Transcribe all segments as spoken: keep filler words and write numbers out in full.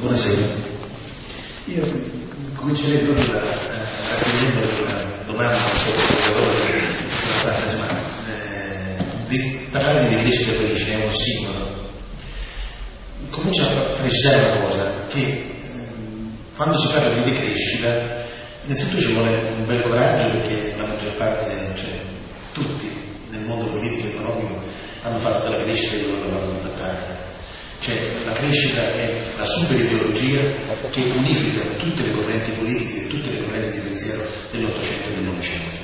Buonasera. Io comincerei proprio da rispondere alla domanda che è stata fatta, insomma, eh, di parlare di crescita felice è un ossimoro. Comincio a precisare una cosa, che eh, quando si parla di decrescita, innanzitutto ci vuole un bel coraggio, perché la maggior parte, cioè tutti nel mondo politico e economico hanno fatto della crescita il loro lavoro di battaglia. Cioè la crescita è la super ideologia che unifica tutte le correnti politiche e tutte le correnti di pensiero dell'Ottocento e del Novecento,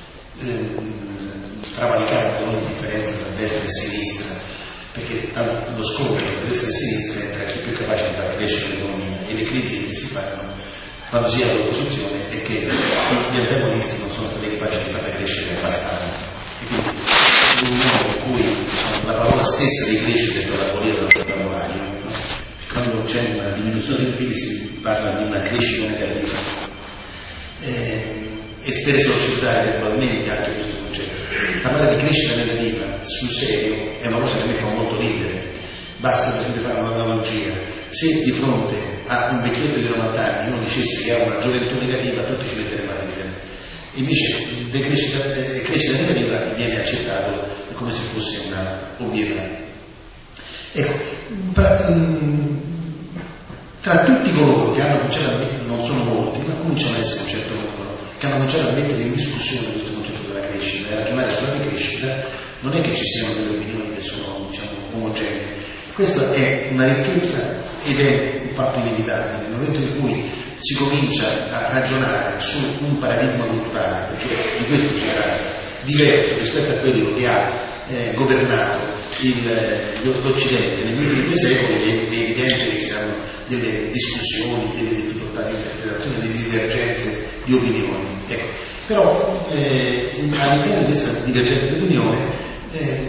ehm, travalicando la differenza tra destra e sinistra, perché lo scontro tra destra e sinistra è tra chi è più capace di far crescere l'economia, e le critiche che si fanno quando si è all'opposizione è che gli antagonisti non sono stati capaci di farla crescere abbastanza. E quindi in un modo in cui la parola stessa di crescita è stata abolita dal vocabolario, no? Quando c'è una diminuzione del P I L si parla di una crescita negativa, eh, e per esorcizzare verbalmente anche questo concetto. Parlare di crescita negativa sul serio è una cosa che mi fa molto ridere. Basta per esempio fare un'analogia: se di fronte a un vecchietto di novanta anni uno dicesse che ha una gioventù negativa, tutti ci metteremo a ridere. Invece decrescita, eh, crescita negativa viene accettato come se fosse una ovvietà. Ecco, tra, mh, tra tutti coloro che hanno cominciato a mettere, non sono molti, ma cominciano ad essere un certo numero, che hanno cominciato a mettere in discussione questo concetto della crescita e a ragionare sulla decrescita, non è che ci siano delle opinioni che sono, diciamo, omogenee. Questa è una ricchezza ed è un fatto inevitabile. Nel momento in cui si comincia a ragionare su un paradigma culturale, perché di questo si tratta, diverso rispetto a quello che ha eh, governato il, l'Occidente negli ultimi due secoli, è, è evidente che ci saranno delle discussioni, delle difficoltà di interpretazione, delle divergenze di opinioni. Ecco. Però eh, all'interno di questa divergenza di opinione eh,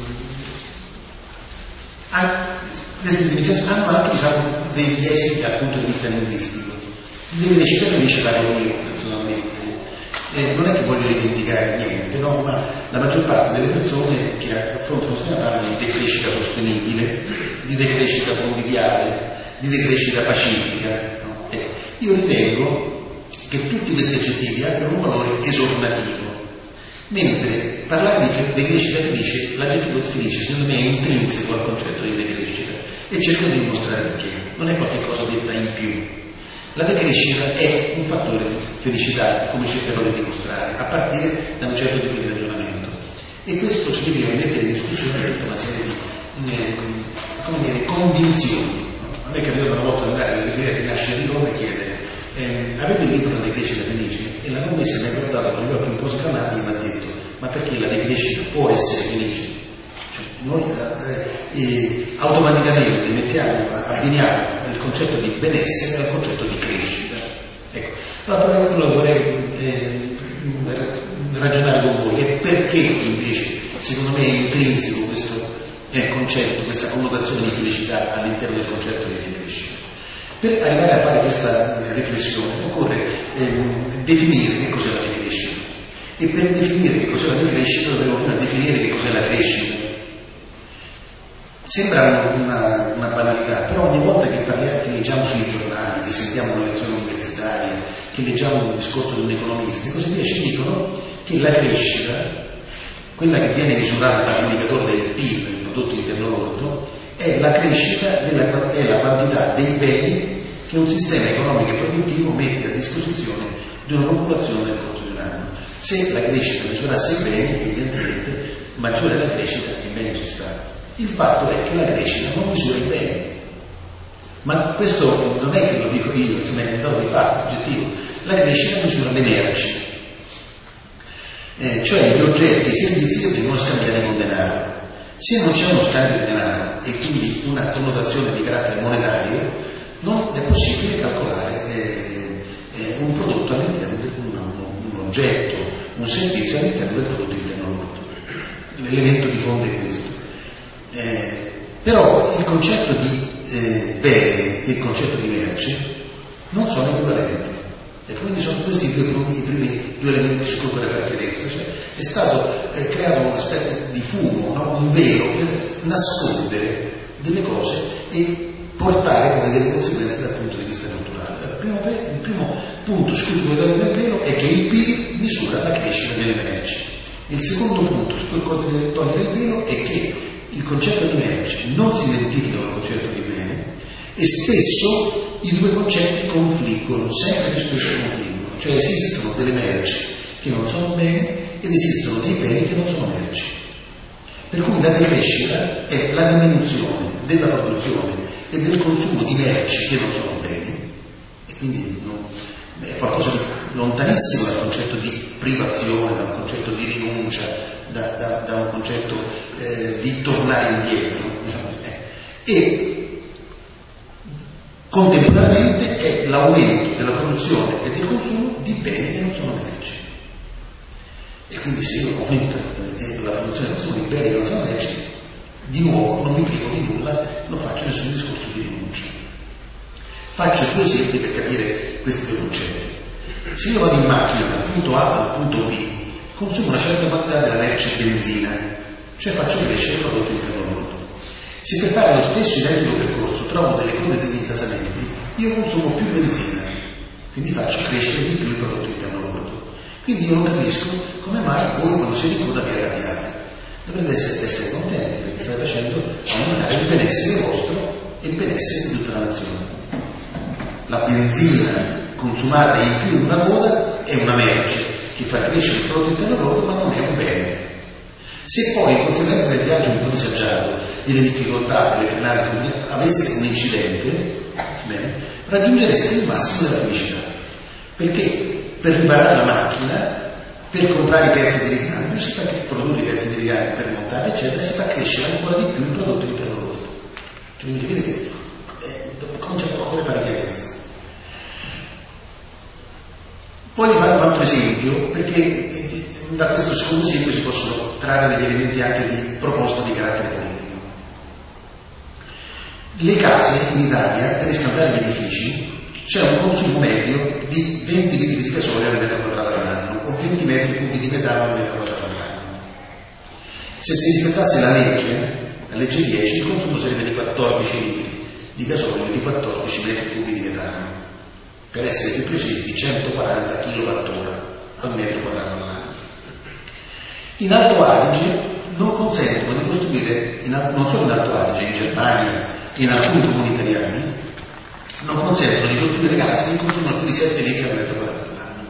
queste divergenze hanno anche, diciamo, degli esiti dal punto di vista linguistico. Di decrescita felice parlo io personalmente. Eh, non è che voglio rivendicare niente, no? Ma la maggior parte delle persone che affrontano questo tema parlano di decrescita sostenibile, di decrescita conviviale, di decrescita pacifica. No? Eh, io ritengo che tutti questi aggettivi abbiano un valore esornativo, mentre parlare di decrescita felice, l'aggettivo felice secondo me è intrinseco al concetto di decrescita, e cerco di dimostrare perché. Non è qualcosa che fa in più. La decrescita è un fattore di felicità, come cercherò di dimostrare, a partire da un certo tipo di ragionamento. E questo significa mettere in discussione tutta una serie di eh, come dire, convinzioni. A me è capitato una volta di andare alla libreria Rinascita di Roma e chiedere eh, avete il libro La decrescita felice? E la commessa mi ha guardato con gli occhi un po' sgranati e mi ha detto: ma perché la decrescita può essere felice? Cioè, noi eh, eh, automaticamente mettiamo, abbiniamo il concetto di benessere al concetto di crescita. Ecco, allora quello vorrei eh, ragionare con voi è perché invece secondo me è intrinseco questo eh, concetto, questa connotazione di felicità all'interno del concetto di crescita. Per arrivare a fare questa riflessione occorre eh, definire che cos'è la decrescita, e per definire che cos'è la decrescita dovremmo prima definire che cos'è la crescita. Sembra una, una banalità, però ogni volta che parliamo, che leggiamo sui giornali, che sentiamo una lezione universitaria, che leggiamo un discorso di un economista e così via, ci dicono che la crescita, quella che viene misurata dall'indicatore del P I L, il prodotto interno lordo, è la crescita della, è la quantità dei beni che un sistema economico e produttivo mette a disposizione di una popolazione nel corso di un anno. Se la crescita misurasse i beni, evidentemente maggiore è la crescita e meglio si sta. Il fatto è che la crescita non misura i beni, ma questo non è che lo dico io, insomma è un dato di fatto oggettivo. La crescita misura le merci, eh, cioè gli oggetti e i servizi che vengono scambiati con denaro. Se non c'è uno scambio di denaro e quindi una connotazione di carattere monetario, non è possibile calcolare eh, eh, un prodotto all'interno di un, un, un oggetto, un servizio all'interno del prodotto interno lordo. L'elemento di fondo è questo. Eh, però il concetto di eh, bene e il concetto di merce non sono equivalenti, e quindi sono questi due, i primi due elementi su cui vorrei fare chiarezza. Cioè, è stato eh, creato una specie di fumo, no? Un velo per nascondere delle cose e portare poi delle conseguenze dal punto di vista culturale. Il primo, il primo punto su cui deve togliere il velo è che il P I L misura la crescita delle merci. Il secondo punto su cui deve togliere il velo è che il concetto di merci non si identifica con il concetto di bene e spesso i due concetti confliggono, sempre più spesso confliggono, cioè esistono delle merci che non sono bene ed esistono dei beni che non sono merci. Per cui la decrescita è la diminuzione della produzione e del consumo di merci che non sono beni, e quindi non, è qualcosa di lontanissimo dal concetto di privazione, da un concetto di rinuncia, da, da, da un concetto eh, di tornare indietro, diciamo, eh. e contemporaneamente è l'aumento della produzione e del consumo di beni che non sono merci. E quindi se io aumento la produzione e il consumo di beni che non sono merci, di nuovo non mi privo di nulla, non faccio nessun discorso di rinuncia. Faccio due esempi per capire questi due concetti. Se io vado in macchina dal punto A al punto B, consumo una certa quantità della merce benzina, cioè faccio crescere il prodotto interno lordo. Se per fare lo stesso identico percorso trovo delle code degli intasamenti, io consumo più benzina, quindi faccio crescere di più il prodotto interno lordo. Quindi io non capisco come mai voi quando siete in coda vi arrabbiate. Dovrete essere, essere contenti perché state facendo aumentare il benessere vostro e il benessere di tutta la nazione. La benzina consumata in più in una coda è una merce che fa crescere il prodotto interno lordo, ma non è un bene. Se poi in conseguenza del viaggio un po' disagiato, delle difficoltà, delle frenate, aveste un incidente, bene, raggiungereste il massimo della felicità, perché per riparare la macchina, per comprare i pezzi di ricambio, si fa produrre i pezzi di ricambio per montare, eccetera, si fa crescere ancora di più il prodotto interno lordo. Cioè, quindi vedete che eh, comincia a occorre fare chiarezza. Voglio fare un altro esempio, perché da questo secondo esempio si possono trarre degli elementi anche di proposta di carattere politico. Le case in Italia, per riscaldare gli edifici, c'è un consumo medio di venti litri di gasolio al metro quadrato all'anno o venti metri cubi di metano al metro quadrato all'anno. Se si rispettasse la legge, la legge dieci, il consumo sarebbe di quattordici litri di gasolio e di quattordici metri cubi di metano. Per essere più precisi, di centoquaranta chilowattora al metro quadrato all'anno. In Alto Adige non consentono di costruire, in, non solo in Alto Adige, in Germania e in alcuni comuni italiani, non consentono di costruire case che consumano più di sette litri al metro quadrato all'anno.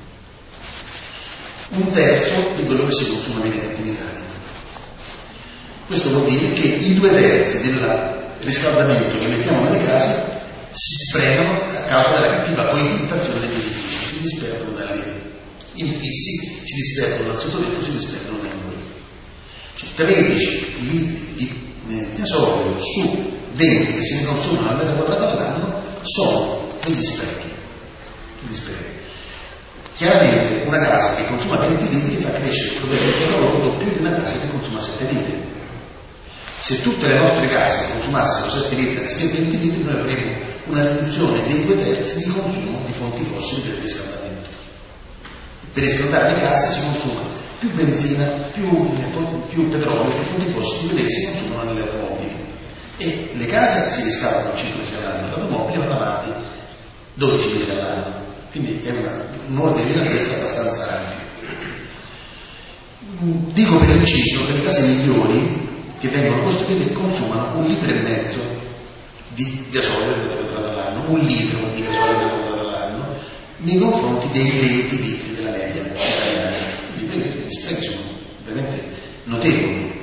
Un terzo di quello che si consuma mediamente in Italia. Questo vuol dire che i due terzi del riscaldamento che mettiamo nelle case si sprecano a causa della cattiva coibentazione degli edifici, si disperdono dalle infissi, si disperdono dal sottotetto, si disperdono dai muri. Cioè tredici litri di eh, gasolio su venti che si ne consumano al metro quadrato all'anno sono degli sprechi. Degli sprechi. Chiaramente una casa che consuma venti litri fa crescere il prodotto interno lordo più di una casa che consuma sette litri. Se tutte le nostre case consumassero sette litri anziché venti litri, noi avremmo una riduzione dei due terzi di consumo di fonti fossili per il riscaldamento. Per riscaldare le case si consuma più benzina, più, più petrolio, più fonti fossili di quelle che si consumano nelle automobili. E le case si riscaldano cinque mesi all'anno, le automobili vanno avanti dodici mesi all'anno. Quindi è una, un ordine di grandezza abbastanza ampio. Dico per inciso che le case migliori che vengono costruite consumano un litro e mezzo di gasolio al metro quadrato all'anno, un litro di gasolio al metro quadrato all'anno, nei confronti dei venti litri della media italiana. Quindi gli sprechi sono veramente notevoli.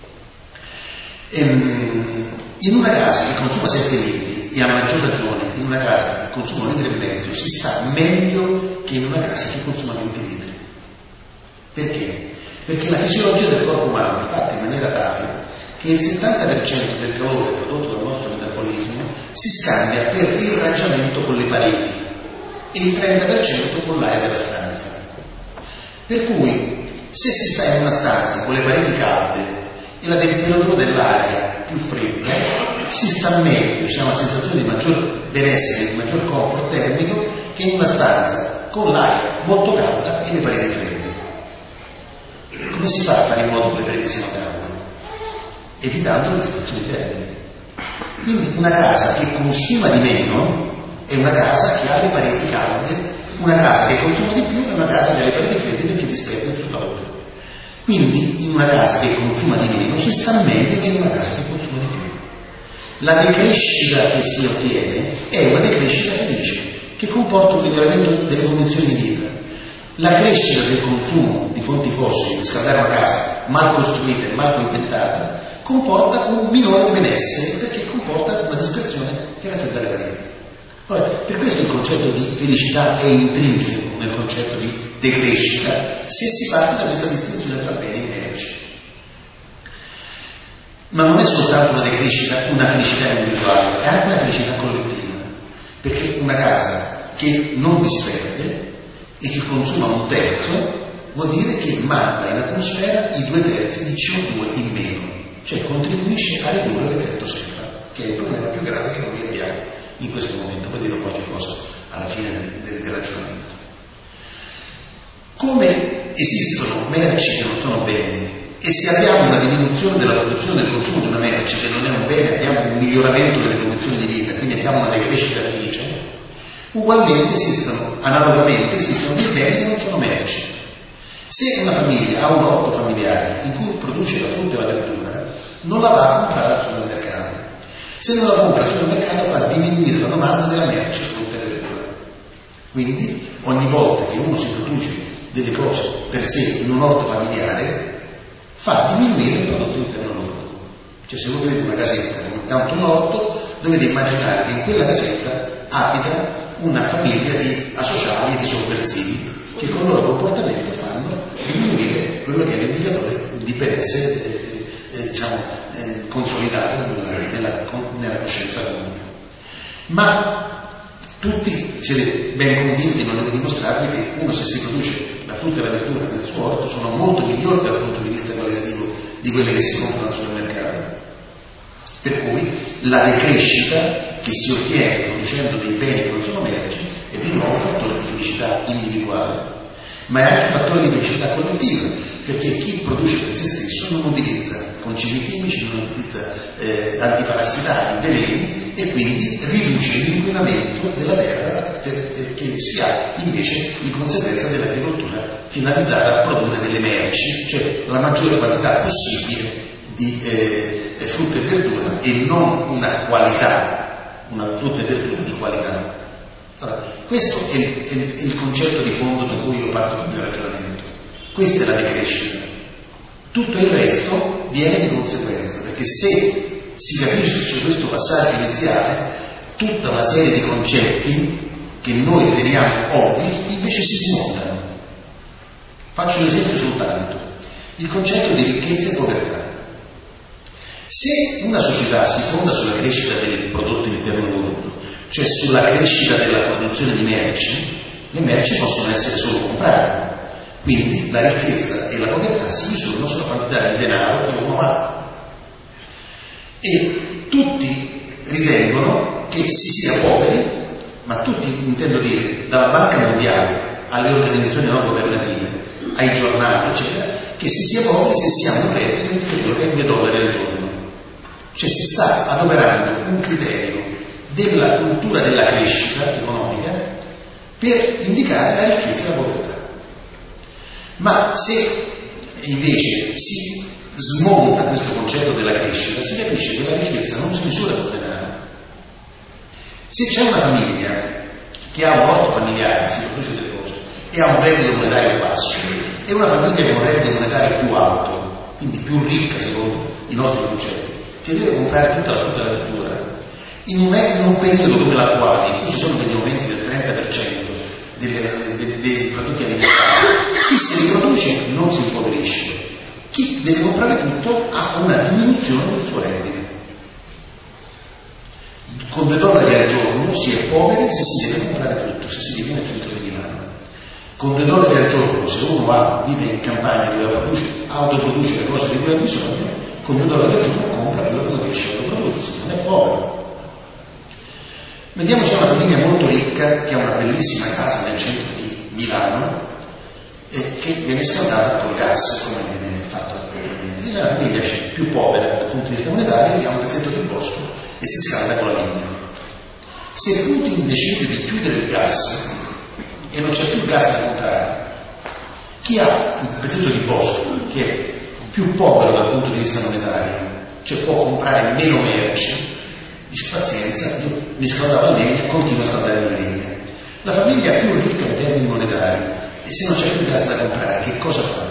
Ehm, in una casa che consuma sette litri, e a maggior ragione in una casa che consuma un litro e mezzo, si sta meglio che in una casa che consuma venti litri. Perché? Perché la fisiologia del corpo umano è fatta in maniera tale che il settanta per cento del calore prodotto dal nostro metabolismo si scambia per irraggiamento con le pareti e il trenta per cento con l'aria della stanza. Per cui, se si sta in una stanza con le pareti calde e la temperatura dell'aria più fredda, si sta meglio, si ha una sensazione di maggior benessere, di maggior comfort termico che in una stanza con l'aria molto calda e le pareti fredde. Come si fa a fare in modo che le pareti siano calde? Evitando le dispersioni termiche. Quindi una casa che consuma di meno è una casa che ha le pareti calde, una casa che consuma di più è una casa che ha le pareti fredde perché disperde più calore. Quindi in una casa che consuma di meno si sta meglio che in una casa che consuma di più. La decrescita che si ottiene è una decrescita felice, che comporta un miglioramento delle condizioni di vita. La crescita del consumo di fonti fossili per scaldare una casa mal costruita e mal coinventata comporta un minore benessere, perché comporta una dispersione che raffredda le pareti. Allora, per questo il concetto di felicità è intrinseco nel concetto di decrescita, se si parte da questa distinzione tra bene e merci. Ma non è soltanto una decrescita, una felicità individuale, è anche una felicità collettiva, perché una casa che non disperde e che consuma un terzo vuol dire che manda in atmosfera i due terzi di C O due in meno, cioè contribuisce a ridurre l'effetto serra, che è il problema più grave che noi abbiamo in questo momento. Poi dirò qualche cosa alla fine del, del, del ragionamento. Come esistono merci che non sono beni, e se abbiamo una diminuzione della produzione e del consumo di una merce che non è un bene, abbiamo un miglioramento delle condizioni di vita, quindi abbiamo una decrescita felice, ugualmente esistono, analogamente esistono dei beni che non sono merci. Se una famiglia ha un orto familiare in cui produce la frutta e la verdura, non la va a comprare al supermercato. Se non la compra al supermercato fa diminuire la domanda della merce frutta e verdura. Quindi ogni volta che uno si produce delle cose per sé in un orto familiare fa diminuire il prodotto interno lordo. Cioè, se voi vedete una casetta con tanto un orto, dovete immaginare che in quella casetta abita una famiglia di asociali e di sovversivi che con il loro comportamento fanno diminuire quello che è l'indicatore di benessere eh, eh, diciamo, eh, consolidato nella, nella, nella coscienza comune. Ma tutti siete ben convinti, non devo dimostrarvi, che uno, se si produce la frutta e la verdura nel suo orto, sono molto migliori dal punto di vista qualitativo di quelle che si comprano al supermercato. Per cui la decrescita che si ottiene producendo dei beni che non sono merci è di nuovo un fattore di felicità individuale, ma è anche un fattore di felicità collettiva, perché chi produce per se stesso non utilizza concimi chimici, non utilizza eh, antiparassitari, veleni, e quindi riduce l'inquinamento della terra per, eh, che si ha invece in conseguenza dell'agricoltura finalizzata a produrre delle merci, cioè la maggiore quantità possibile di eh, frutta e verdura, e non una qualità, una frutta e verdura di qualità. Allora, questo è il, è il concetto di fondo da cui io parto del mio ragionamento. Questa è la decrescita. Tutto il resto viene di conseguenza, perché se si capisce questo passaggio iniziale, tutta una serie di concetti che noi riteniamo ovvi invece si smontano. Faccio un esempio soltanto: il concetto di ricchezza e povertà. Se una società si fonda sulla crescita del prodotto interno lordo, cioè sulla crescita della produzione di merci, le merci possono essere solo comprate. Quindi la ricchezza e la povertà si misurano sulla quantità di denaro che uno ha. E tutti ritengono che si sia poveri, ma tutti, intendo dire, dalla Banca Mondiale alle organizzazioni non governative, ai giornali, eccetera, che si sia poveri se si ha un reddito inferiore ai due dollari al giorno. Cioè si sta adoperando un criterio della cultura della crescita economica per indicare la ricchezza e la povertà. Ma se invece si smonta questo concetto della crescita, si capisce che la ricchezza non si misura col denaro. Se c'è una famiglia che ha un orto familiare, si produce delle cose, e ha un reddito monetario basso, e una famiglia che ha un reddito monetario più alto, quindi più ricca secondo i nostri concetti, che deve comprare tutta la frutta e la verdura, in un, in un periodo come l'attuale, in cui ci sono degli aumenti del trenta per cento delle, dei, dei prodotti alimentari, chi si riproduce non si impoverisce, chi deve comprare tutto ha una diminuzione del suo reddito. Con due dollari al giorno si è poveri se si deve comprare tutto, se si vive nel centro di Milano. Con due dollari al giorno, se uno va, vive in campagna dove produce, autoproduce le cose di cui ha bisogno, con due dollari al giorno compra quello che non riesce a autoprodursi, non è povero. Vediamo se è una famiglia molto ricca che ha una bellissima casa nel centro di Milano e che viene scaldata col gas, come viene fatto attualmente. È una famiglia più povera dal punto di vista monetario, che ha un pezzetto di bosco e si scalda con la legna. Se Putin decide di chiudere il gas e non c'è più gas da comprare, chi ha il pezzetto di bosco, che è più povero dal punto di vista monetario, cioè può comprare meno merci, dice pazienza, io mi scaldavo la legna, continuo a scaldare la legna. La famiglia più ricca in termini monetari, e se non c'è più gas da comprare, che cosa fa?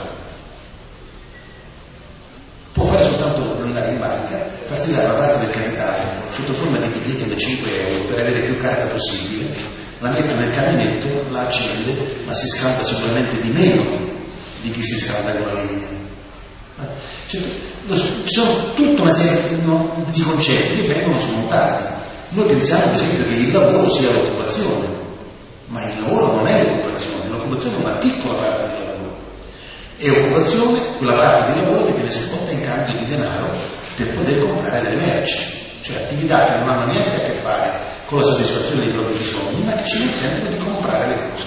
Può fare soltanto andare in banca, farsi dare una parte del capitale sotto forma di biglietti da cinque euro per avere più carta possibile, la mette nel caminetto, la accende, ma si scalda sicuramente di meno di chi si scalda con la legna. Cioè, ci sono tutta una serie di concetti che vengono smontati. Noi pensiamo per esempio che il lavoro sia l'occupazione, ma il lavoro non è l'occupazione, l'occupazione è una piccola parte del lavoro. È occupazione quella parte di lavoro che viene svolta in cambio di denaro per poter comprare delle merci, cioè attività che non hanno niente a che fare con la soddisfazione dei propri bisogni, ma che ci consentono di comprare le cose.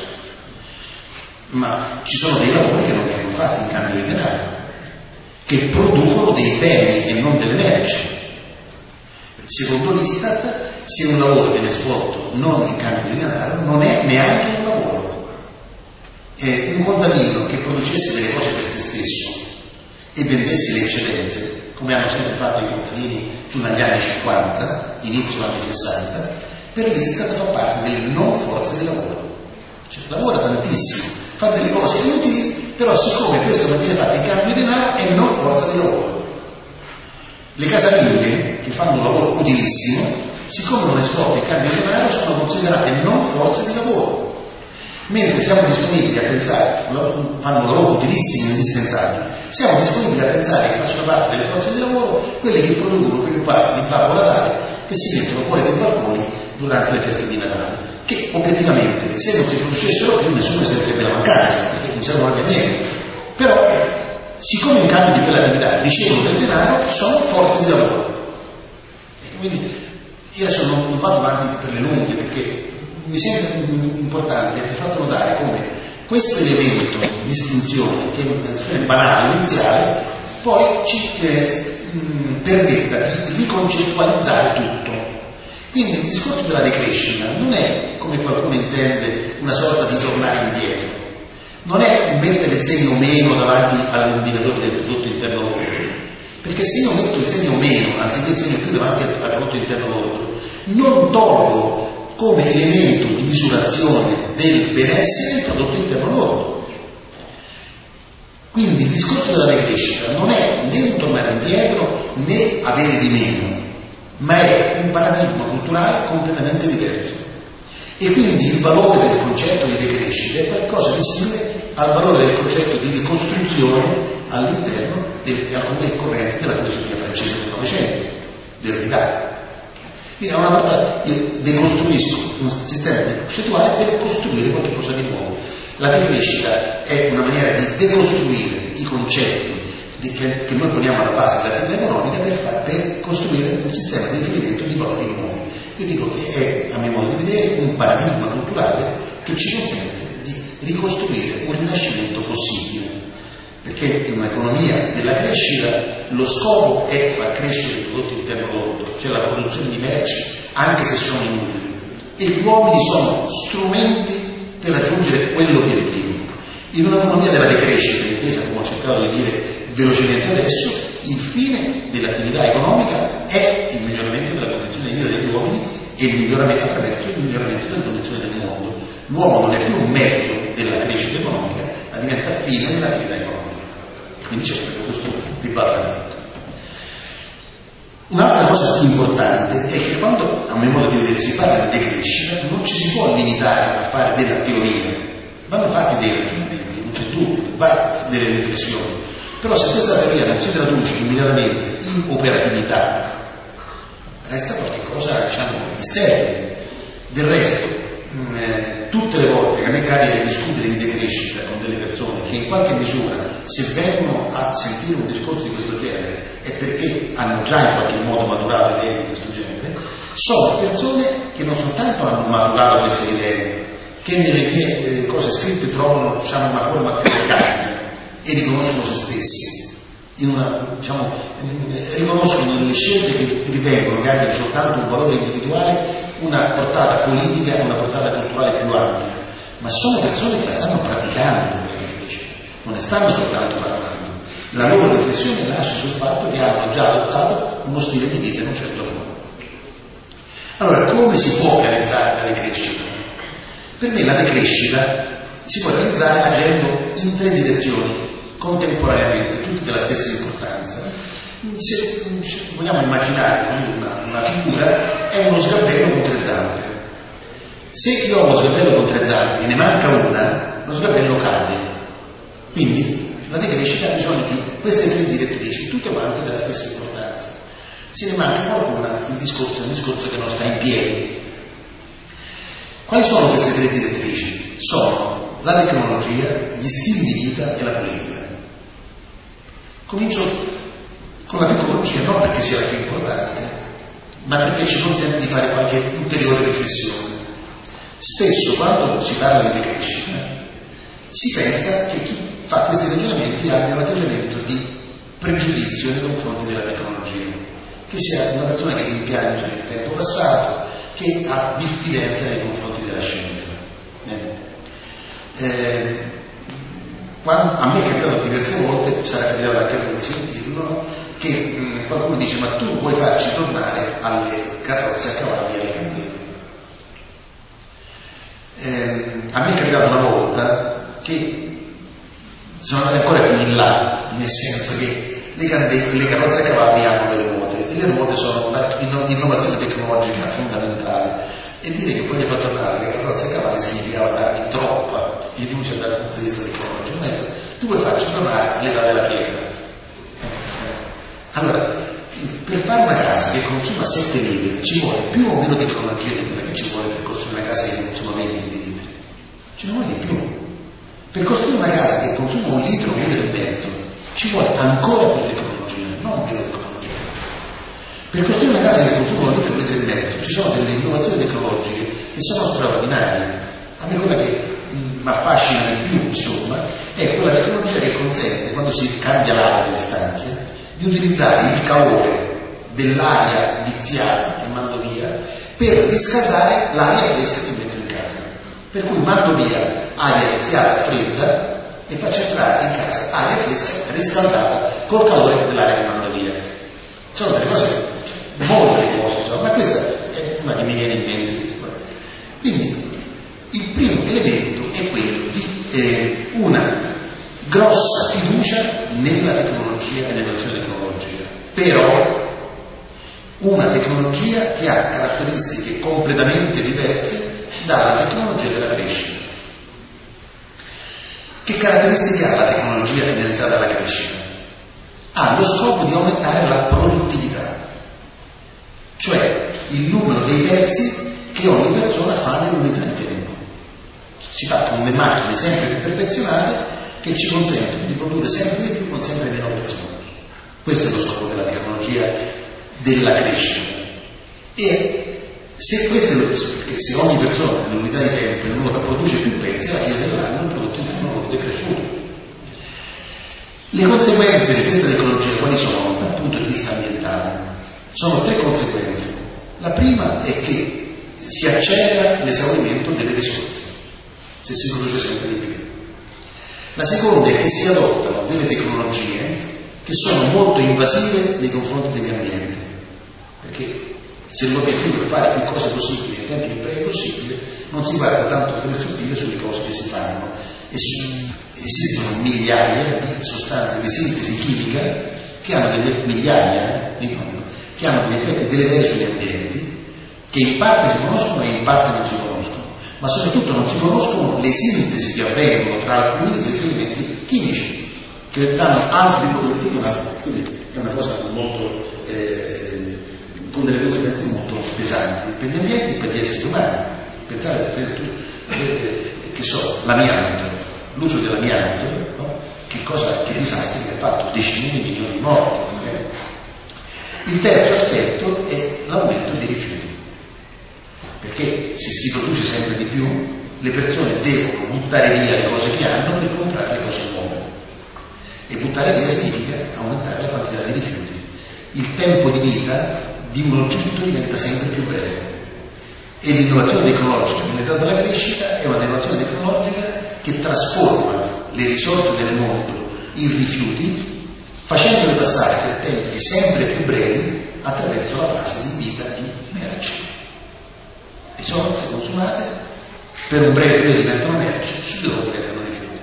Ma ci sono dei lavori che non vengono fatti in cambio di denaro, che producono dei beni e non delle merci. Secondo l'Istat, se un lavoro viene svolto non in cambio di denaro, non è neanche un lavoro. È un contadino che producesse delle cose per se stesso e vendesse le eccedenze, come hanno sempre fatto i contadini fino agli anni cinquanta, inizio anni sessanta, per l'Istat fa parte delle non forze di lavoro. Cioè lavora tantissimo, fa delle cose inutili, però siccome questo non viene fatto in cambio di denaro è non forza di lavoro. Le casalinghe, che fanno un lavoro utilissimo, siccome non è svolto in cambio di denaro, sono considerate non forze di lavoro. Mentre siamo disponibili a pensare, fanno un lavoro utilissimo, indispensabile, siamo disponibili a pensare che facciano parte delle forze di lavoro quelle che producono quei pupazzi di Babbo Natale che si mettono fuori dai balconi durante le feste di Natale, che obiettivamente se non si producessero più nessuno sentirebbe la mancanza, perché non servono anche a niente. Però, siccome in cambio di quell'attività ricevono del denaro, sono forze di lavoro. E quindi io adesso non, non vado avanti per le lunghe, perché mi sembra importante aver fatto notare come questo elemento di distinzione, che è banale, iniziale, poi ci eh, mh, permetta di riconcettualizzare tutto. Quindi il discorso della decrescita non è, come qualcuno intende, una sorta di tornare indietro, non è mettere il segno meno davanti all'indicatore del prodotto interno lordo, perché se io metto il segno meno anziché il segno più davanti al prodotto interno lordo, non tolgo come elemento di misurazione del benessere il prodotto interno lordo. Quindi il discorso della decrescita non è né un tornare indietro né avere di meno, ma è un paradigma culturale completamente diverso. E quindi il valore del concetto di decrescita è qualcosa di simile al valore del concetto di ricostruzione all'interno delle alcune correnti della filosofia francese del Novecento, del Derrida. Quindi una volta io decostruisco un sistema concettuale per costruire qualcosa di nuovo. La decrescita è una maniera di decostruire i concetti di, che, che noi poniamo alla base dell'attività economica per, fare, per costruire un sistema di riferimento di valori nuovi. Io dico che è, a mio modo di vedere, un paradigma culturale che ci consente di ricostruire un rinascimento possibile, perché in un'economia della crescita lo scopo è far crescere il prodotto interno lordo, cioè la produzione di merci, anche se sono inutili, e gli uomini sono strumenti per raggiungere quell'obiettivo. In un'economia della decrescita, intesa come ho cercato di dire velocemente adesso, il fine dell'attività economica è il miglioramento della condizione di vita degli uomini e il miglioramento attraverso il miglioramento delle condizioni del mondo. L'uomo non è più un mezzo della crescita economica, ma diventa fine dell'attività economica. Quindi c'è questo ribaltamento. Un'altra cosa importante è che quando, a mio modo di vedere, si parla di decrescita, non ci si può limitare a fare della teoria, vanno fatti dei ragionamenti, non c'è dubbio, va delle riflessioni. Però se questa teoria non si traduce immediatamente in operatività, resta qualcosa, diciamo, di serio. Del resto, mh, tutte le volte che a me capita di discutere di decrescita con delle persone che in qualche misura, se vengono a sentire un discorso di questo genere, è perché hanno già in qualche modo maturato idee di questo genere, sono persone che non soltanto hanno maturato queste idee, che nelle mie eh, cose scritte trovano, diciamo, una forma più organica e riconoscono se stessi, in una, diciamo, riconoscono nelle scelte che ritengono che abbiano soltanto un valore individuale una portata politica e una portata culturale più ampia, ma sono persone che la stanno praticando, non ne stanno soltanto parlando. La loro riflessione nasce sul fatto che hanno già adottato uno stile di vita in un certo modo. Allora, come si può realizzare la decrescita? Per me la decrescita si può realizzare agendo in tre direzioni contemporaneamente, tutte della stessa importanza. Se, se vogliamo immaginare così una, una figura, è uno sgabello con tre zampe. Se io ho uno sgabello con tre zampe e ne manca una, lo sgabello cade. Quindi la decrescita ha bisogno di queste tre direttrici, tutte quante della stessa importanza. Se ne manca qualcuna, il discorso è un discorso che non sta in piedi. Quali sono queste tre direttrici? Sono la tecnologia, gli stili di vita e la politica. Comincio con la tecnologia, non perché sia la più importante, ma perché ci consente di fare qualche ulteriore riflessione. Spesso quando si parla di decrescita si pensa che chi fa questi ragionamenti abbia un atteggiamento di pregiudizio nei confronti della tecnologia, che sia una persona che rimpiange il tempo passato, che ha diffidenza nei confronti della scienza. Eh, quando, a me è capitato diverse volte, sarà capitato anche a voi di sentirlo, che mh, qualcuno dice: ma tu vuoi farci tornare alle carrozze a cavalli e alle candele? Eh, a me è capitato una volta che sono andati ancora più in là, nel senso che le, candele, le carrozze a cavalli hanno delle ruote e le ruote sono un'innovazione tecnologica fondamentale, e dire che poi le fa tornare le carrozze a cavalli significava dargli troppa fiducia dal punto di vista tecnologico. Ma detto, tu vuoi farci tornare all'età della pietra. Allora, per fare una casa che consuma sette litri ci vuole più o meno tecnologia di quella che ci vuole per costruire una casa che consuma venti litri. Ce ne vuole di più. Per costruire una casa che consuma un litro, un litro e mezzo, ci vuole ancora più tecnologia, non meno tecnologia. Per costruire una casa che consuma un litro, un litro e mezzo, ci sono delle innovazioni tecnologiche che sono straordinarie. A me quella che mi affascina di più, insomma, è quella tecnologia che consente, quando si cambia l'aria delle stanze, di utilizzare il calore dell'aria viziata che mando via per riscaldare l'aria fresca che metto in casa. Per cui mando via aria viziata fredda e faccio entrare in casa aria fresca riscaldata col calore dell'aria che mando via. Sono delle cose, cioè, molte cose, insomma, ma questa è una che mi viene in mente. Quindi il primo elemento è quello di eh, una grossa fiducia nella tecnologia e nell'azione tecnologica, però una tecnologia che ha caratteristiche completamente diverse dalla tecnologia della crescita. Che caratteristiche ha la tecnologia finalizzata alla crescita? Ha lo scopo di aumentare la produttività, cioè il numero dei pezzi che ogni persona fa nell'unità di tempo. Si fa con le macchine sempre più perfezionate che ci consentono di produrre sempre di più con sempre meno persone. Questo è lo scopo della tecnologia della crescita. E se, questo è lo, perché se ogni persona nell'unità di tempo in un'ora produce più pezzi, alla fine dell'anno il prodotto interno lordo è cresciuto. Le conseguenze di questa tecnologia quali sono dal punto di vista ambientale? Sono tre conseguenze. La prima è che si accelera l'esaurimento delle risorse, se si produce sempre di più. La seconda è che si adottano delle tecnologie che sono molto invasive nei confronti dell'ambiente, perché se l'obiettivo è fare più cose possibili nei tempi più brevi possibile, non si guarda tanto per il sottile sulle cose che si fanno. E su, esistono migliaia di sostanze di sintesi chimica che hanno delle migliaia eh, che hanno degli effetti deleteri sugli ambienti, che in parte si conoscono e in parte non si conoscono, ma soprattutto non si conoscono le sintesi che avvengono tra alcuni di questi elementi chimici che danno altri prodotti. Quindi è una cosa molto eh, con delle conseguenze molto pesanti per gli ambienti e per gli esseri umani. Pensate eh, che so, l'amianto, l'uso dell'amianto, no? Che cosa, che disastri che ha fatto, decine di milioni di morti. Okay? Il terzo aspetto è l'aumento dei rifiuti, perché se si produce sempre di più le persone devono buttare via le cose che hanno per comprare le cose nuove, E buttare via significa aumentare la quantità di rifiuti. Il tempo di vita di un oggetto diventa sempre più breve. E l'innovazione tecnologica finalizzata alla crescita è una innovazione tecnologica che trasforma le risorse del mondo in rifiuti, facendole passare per tempi sempre più brevi attraverso la fase di vita di merci. Risorse consumate per un breve periodo diventano merci, subito dopo diventano rifiuti.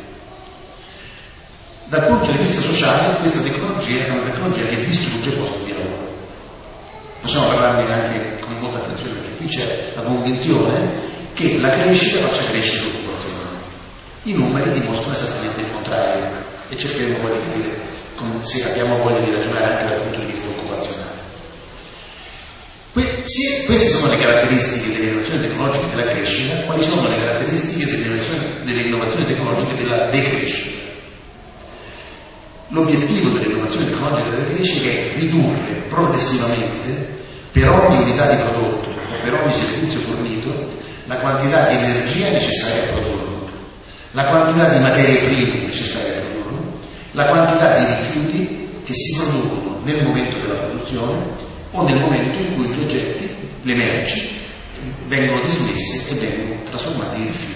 Dal punto di vista sociale questa tecnologia è una tecnologia che distrugge posti di lavoro. Possiamo parlarne anche con molta attenzione, perché qui c'è la convinzione che la crescita faccia crescere l'occupazione. I numeri dimostrano esattamente il contrario e cercheremo poi di capire come, se abbiamo voglia di ragionare anche dal punto di vista occupazionale. Que- sì, queste sono le caratteristiche delle innovazioni tecnologiche della crescita. Quali sono le caratteristiche delle innovazioni, delle innovazioni tecnologiche della decrescita? L'obiettivo dell'innovazione tecnologica della crescita è ridurre progressivamente per ogni unità di prodotto o per ogni servizio fornito la quantità di energia necessaria a produrlo, la quantità di materie prime necessarie a produrlo, la quantità di rifiuti che si producono nel momento della produzione o nel momento in cui gli oggetti, le merci, vengono dismesse e vengono trasformati in rifiuti.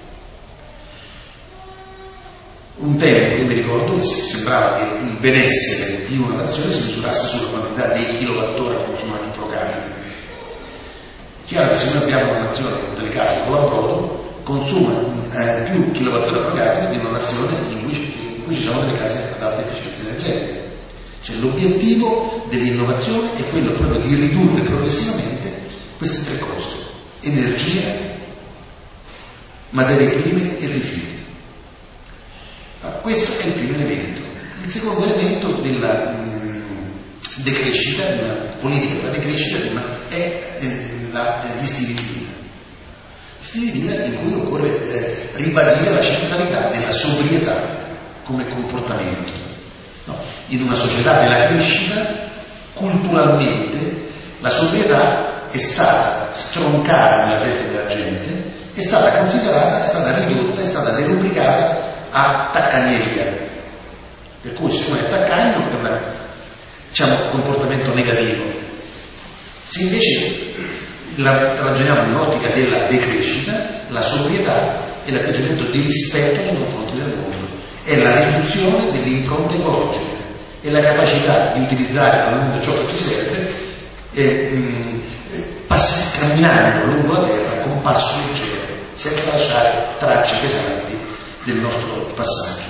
Un tempo, io mi ricordo, sembrava che il benessere di una nazione si misurasse sulla quantità dei kilowattora consumati pro capite. È chiaro che se noi abbiamo una nazione con delle case con l'abrodo, consuma eh, più kilowattora pro capite di una nazione in cui, in cui ci sono delle case ad alta efficienza energetica. Cioè l'obiettivo dell'innovazione è quello proprio di ridurre progressivamente queste tre cose: energia, materie prime e rifiuti. Allora, questo è il primo elemento. Il secondo elemento della mh, decrescita, della politica della decrescita, è eh, la, gli stili di vita. Stili di vita in cui occorre eh, ribadire la centralità della sobrietà come comportamento. No? In una società della crescita, culturalmente, la sobrietà è stata stroncata nella testa della gente, è stata considerata, è stata ridotta, è stata derubricata a taccagneria, per cui se uno è taccagno è un diciamo, comportamento negativo. Se invece la ragioniamo in un'ottica della decrescita, la sobrietà è l'atteggiamento di rispetto nei confronti del mondo, è la riduzione delle impronte ecologiche, è la capacità di utilizzare al mondo ciò che ci serve, eh, mh, pass- camminando lungo la terra con passo leggero, senza lasciare tracce pesanti del nostro passaggio.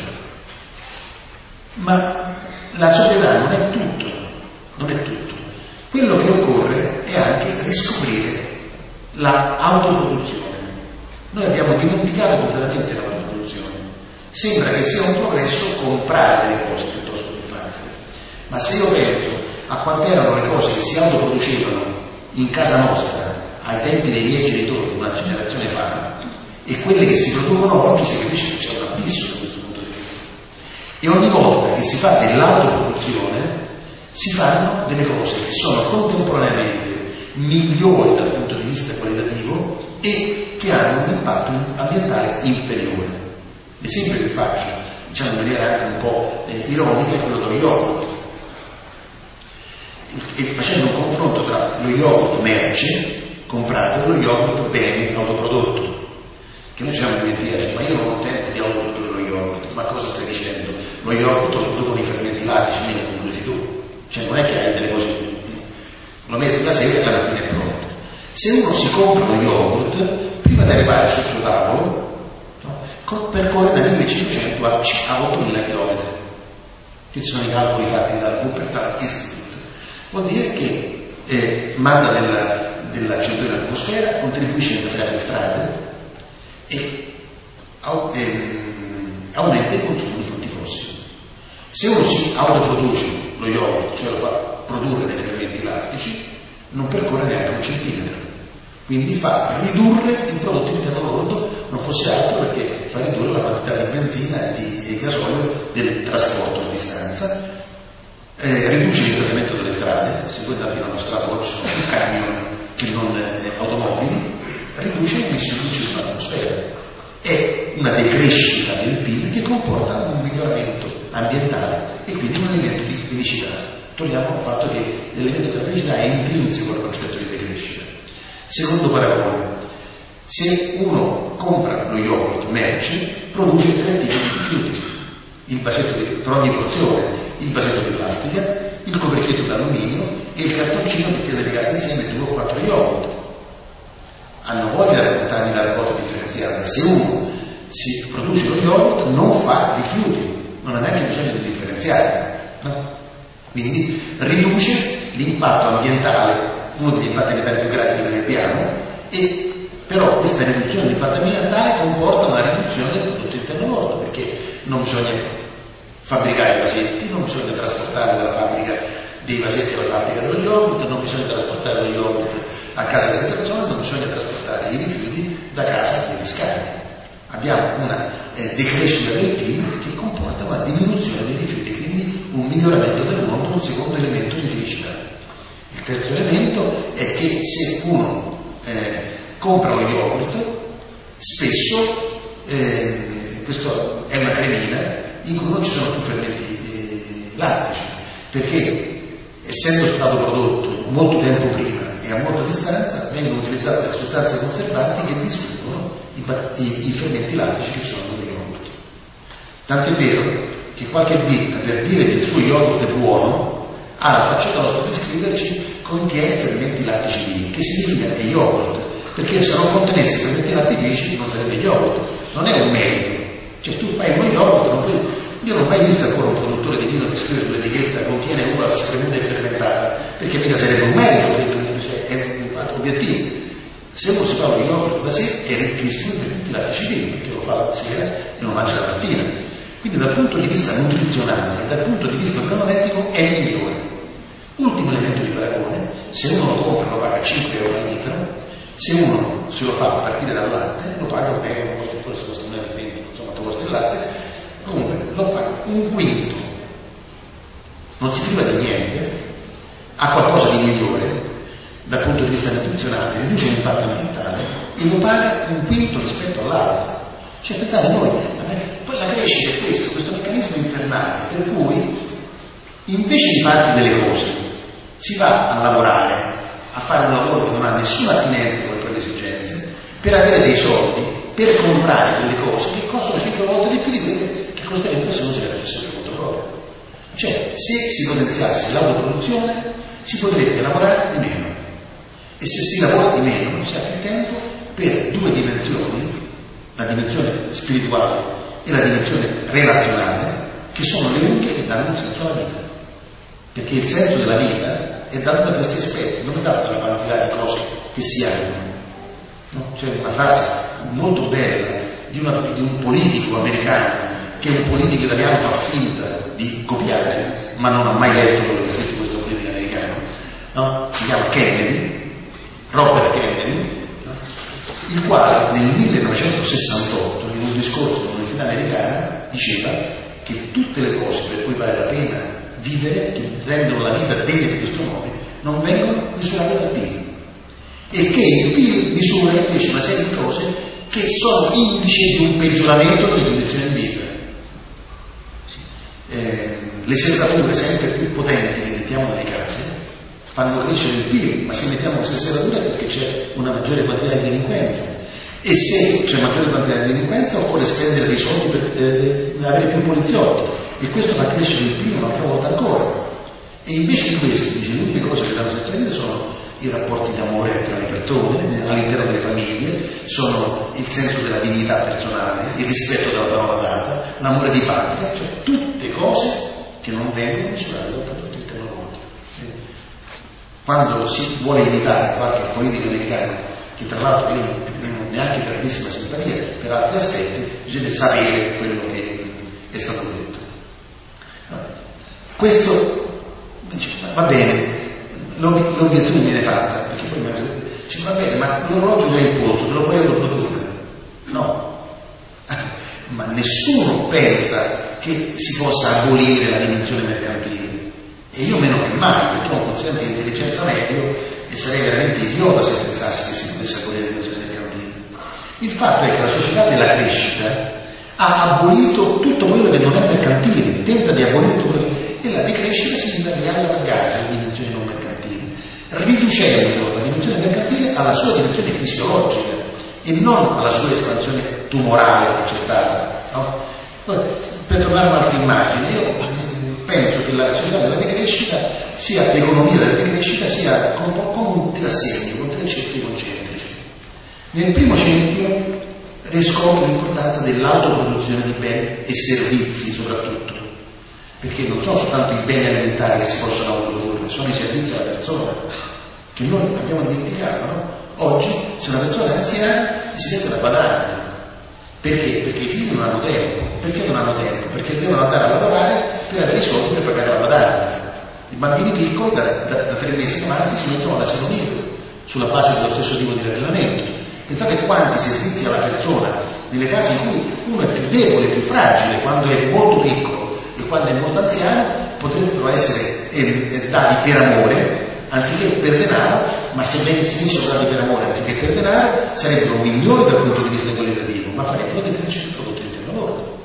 Ma la sobrietà non è tutto, non è tutto. Quello che occorre è anche riscoprire l'autoproduzione. Noi abbiamo dimenticato completamente l'autoproduzione. Sembra che sia un progresso comprare le cose piuttosto che farsele. Ma se io penso a quante erano le cose che si autoproducevano in casa nostra ai tempi dei miei genitori, una generazione fa, e quelle che si producono oggi, si capisce che c'è un abisso da questo punto di vista. E ogni volta che si fa dell'autoproduzione si fanno delle cose che sono contemporaneamente migliori dal punto di vista qualitativo e che hanno un impatto ambientale inferiore. L'esempio che faccio, diciamo in maniera anche un po' eh, ironica, è quello dello yogurt. E facendo un confronto tra lo yogurt merce comprato e lo yogurt bene autoprodotto, che noi ci siamo dimenticati, ma io non ho tempo di autoprodurre lo yogurt. Ma cosa stai dicendo? Lo yogurt lo producono i fermenti lattici, mica lo produci tu. Cioè non è che hai delle cose, lo metti la sera e la mattina è pronto. Se uno si compra lo yogurt, prima di arrivare sul suo tavolo, no, percorre da millecinquecento a ottomila chilometri. Questi sono i calcoli fatti dal Wuppertal Institute. Vuol dire che eh, manda della, della C O due nell'atmosfera, contribuisce a intasare le strade e ehm, aumenta il consumo di frutti fossili. Se uno si autoproduce lo yogurt, cioè lo fa produrre dei fermenti lattici, non percorre neanche un centimetro, quindi fa ridurre il prodotto interno lordo, non fosse altro perché fa ridurre la quantità di benzina e di, di gasolio del trasporto a distanza, eh, riduce l'inquinamento delle strade. Se voi andate in autostrada oggi sono più camion che non eh, automobili, riduce le emissioni di C O due nell'atmosfera. È una decrescita del P I L che comporta un miglioramento ambientale e quindi un elemento di felicità. Torniamo al fatto che l'elemento della felicità è intrinseco al concetto di decrescita. Secondo paragone, se uno compra lo yogurt merce, produce tre tipi di rifiuti, il vasetto di, per ogni porzione, il vasetto di plastica, il coperchietto d'alluminio e il cartoncino che tiene legati insieme due o quattro yogurt. Hanno voglia di raccontarmi la raccolta differenziata. Se uno si produce lo yogurt non fa rifiuti, non ha neanche bisogno di differenziare, no? Quindi riduce l'impatto ambientale, uno degli impatti ambientali più grandi che noi abbiamo, e però questa riduzione dell'impatto ambientale comporta una riduzione del prodotto interno lordo, perché non bisogna fabbricare i vasetti, non bisogna trasportare dalla fabbrica dei vasetti alla fabbrica dello yogurt, non bisogna trasportare lo yogurt a casa delle persone, non bisogna trasportare i rifiuti da casa alle discariche. Abbiamo una eh, decrescita del P I B che comporta una diminuzione dei rifiuti, quindi un miglioramento del mondo, un secondo elemento di felicità. Il terzo elemento è che se uno eh, compra lo yogurt, spesso eh, questo è una cremina in cui non ci sono più fermenti eh, lattici, perché essendo stato prodotto molto tempo prima e a molta distanza vengono utilizzate le sostanze conservanti che distruggono i, i, i fermenti lattici che sono nello yogurt. Tanto è vero che qualche ditta, per dire che il suo yogurt è buono, ha la faccia nostra di scriverci contiene fermenti lattici vivi, che significa che è yogurt, perché se non contenesse fermenti lattici non sarebbe yogurt, non è un merito. Cioè tu fai uno yogurt, non puoi... io non ho mai visto ancora un produttore di vino che scrive sull'etichetta contiene uva spremuta e fermentata, perché mica sarebbe un merito, è un fatto obiettivo. Se uno si fa lo yogurt da sé è ricchissimo per tutti i lattici vivi, perché lo fa la sera e lo mangia la mattina. Quindi dal punto di vista nutrizionale e dal punto di vista organolettico è il migliore. Ultimo elemento di paragone, se uno lo compra lo paga cinque euro al litro, se uno se lo fa a partire dal latte lo paga un euro, forse costa un euro e venti, insomma costa il latte, comunque lo paga un quinto, non si priva di niente, ha qualcosa di migliore dal punto di vista nutrizionale, riduce l'impatto ambientale e lo paga un quinto rispetto all'altro. Cioè pensate noi, poi la crescita è questo, questo meccanismo infernale per cui invece di farsi delle cose si va a lavorare, a fare un lavoro che non ha nessuna attinenza con quelle esigenze, per avere dei soldi, per comprare quelle cose che costano cinque volte di più di quelle che costerebbero se non si facesse il conto proprio. Cioè, se si potenziasse l'autoproduzione, si potrebbe lavorare di meno. E se si lavora di meno, non si ha più tempo per due dimensioni, la dimensione spirituale e la dimensione relazionale, che sono le uniche che danno un senso alla vita. Perché il senso della vita è dato da questi aspetti, non è dato dalla quantità di cose che si hanno. No? C'è una frase molto bella di, una, di un politico americano, che un politico italiano fa finta di copiare, ma non ha mai letto quello che ha scritto questo politico americano, no? Si chiama Kennedy, Robert Kennedy, no? Il quale nel millenovecentosessantotto, in un discorso all'università americana, diceva che tutte le cose per cui vale la pena vivere, che rendono la vita degna di questo nome, non vengono misurate dal P I B, e che il P I B misura invece una serie di cose che sono indici di un peggioramento delle condizioni di vita. Eh, le serrature sempre più potenti che mettiamo nelle case fanno crescere il P I B, ma se mettiamo queste serrature è perché c'è una maggiore quantità di delinquenza, e se c'è maggiore quantità di delinquenza occorre spendere dei soldi per eh, avere più poliziotti, e questo fa crescere il P I B un'altra volta ancora. E invece di questo, dice, le uniche cose che danno senso alla vita sono i rapporti d'amore tra le persone, all'interno delle famiglie, sono il senso della dignità personale, il rispetto della parola data, l'amore di patria, cioè tutte cose che non vengono misurate dal prodotto interno lordo. Quando si vuole imitare qualche politico americano, che tra l'altro io non ho neanche grandissima simpatia per altri aspetti, bisogna sapere quello che è stato detto. Questo dice, va bene, l'obiezione viene fatta, perché poi mi dice, va bene, ma l'orologio è il polso, te lo puoi autoprodurre? No. Ma nessuno pensa che si possa abolire la dimensione mercantile. E io meno che mai, perché ho un quoziente di intelligenza medio e sarei veramente idiota se pensassi che si potesse abolire la dimensione mercantile. Il fatto è che la società della crescita ha abolito tutto quello che non è mercantile, tenta di abolire tutto quello che... e la decrescita significa riallargare le dimensioni non mercantili, riducendo la dimensione mercantile alla sua dimensione fisiologica e non alla sua espansione tumorale che c'è stata. No? Per tornare a un'altra immagine, io penso che la società della decrescita sia, l'economia della decrescita sia come un tirassegno, con tre cerchi concentrici. Nel primo cerchio riscopro l'importanza dell'autoproduzione di beni e servizi soprattutto, perché non sono soltanto i beni alimentari che si possono autoprodurre, sono i servizi alla persona, che noi abbiamo dimenticato, no? Oggi, se una persona è anziana, si sente da badante. Perché? Perché i figli non hanno tempo. Perché non hanno tempo? Perché devono andare a lavorare per avere i soldi per pagare la badante. I bambini piccoli da, da, da tre mesi in avanti si mettono all'asilo nido, sulla base dello stesso tipo di ragionamento. Pensate quanti servizi alla persona nelle case in cui uno è più debole, più fragile, quando è molto piccolo e quando è molto anziano, potrebbero essere eh, dati per amore anziché per denaro, ma se venissero dati per amore anziché per denaro sarebbero migliori dal punto di vista qualitativo, ma farebbero decrescere il prodotto interno lordo.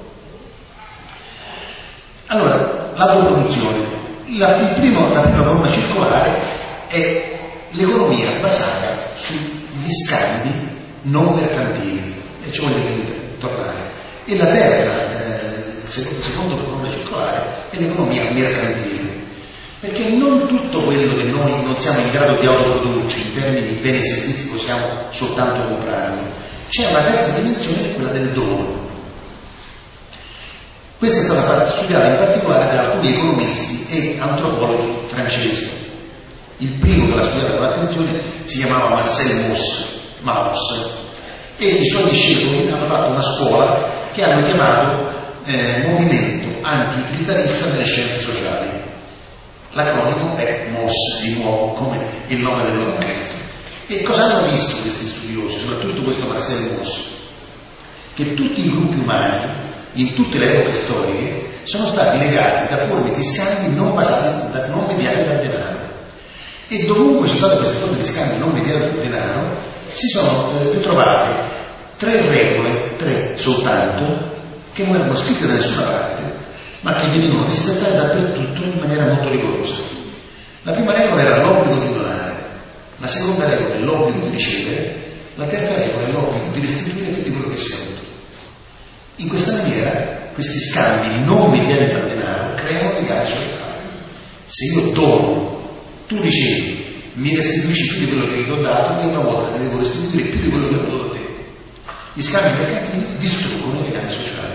Allora, l'autoproduzione. La, il primo, la prima forma circolare è l'economia basata sugli scambi non mercantili, e ci voglio tornare. E la terza, eh, secondo, secondo forma circolare, è l'economia mercantile. Perché non tutto quello che noi non siamo in grado di autoprodurci in termini di beni e servizi possiamo soltanto comprarlo. C'è una terza dimensione che è quella del dono. Questa è stata studiata in particolare da alcuni economisti e antropologi francesi. Il primo che l'ha studiata con attenzione si chiamava Marcel Mauss, Mauss e i suoi discepoli hanno fatto una scuola che hanno chiamato eh, Movimento Anti-Utilitarista nelle Scienze Sociali. L'acronimo è M O S, di nuovo, come il nome del loro maestro. E cosa hanno visto questi studiosi, soprattutto questo Marcel Mauss? Che tutti i gruppi umani, in tutte le epoche storiche, sono stati legati da forme di scambi non basati, da, non mediati dal denaro. E dovunque sono state queste forme di scambi non mediate dal denaro, si sono eh, ritrovate tre regole, tre soltanto, che non erano scritte da nessuna parte, ma che venivano rispettate dappertutto in maniera molto rigorosa. La prima regola era l'obbligo di donare, la seconda regola è l'obbligo di ricevere, la terza regola è l'obbligo di restituire tutto quello che si è avuto. In questa maniera questi scambi non mediati dal denaro creano legami sociali. Se io dono, tu ricevi, mi restituisci più di quello che ti ho dato, io una volta ti devo restituire più di quello che ho dato da te. Gli scambi mercantili distruggono i legami sociali.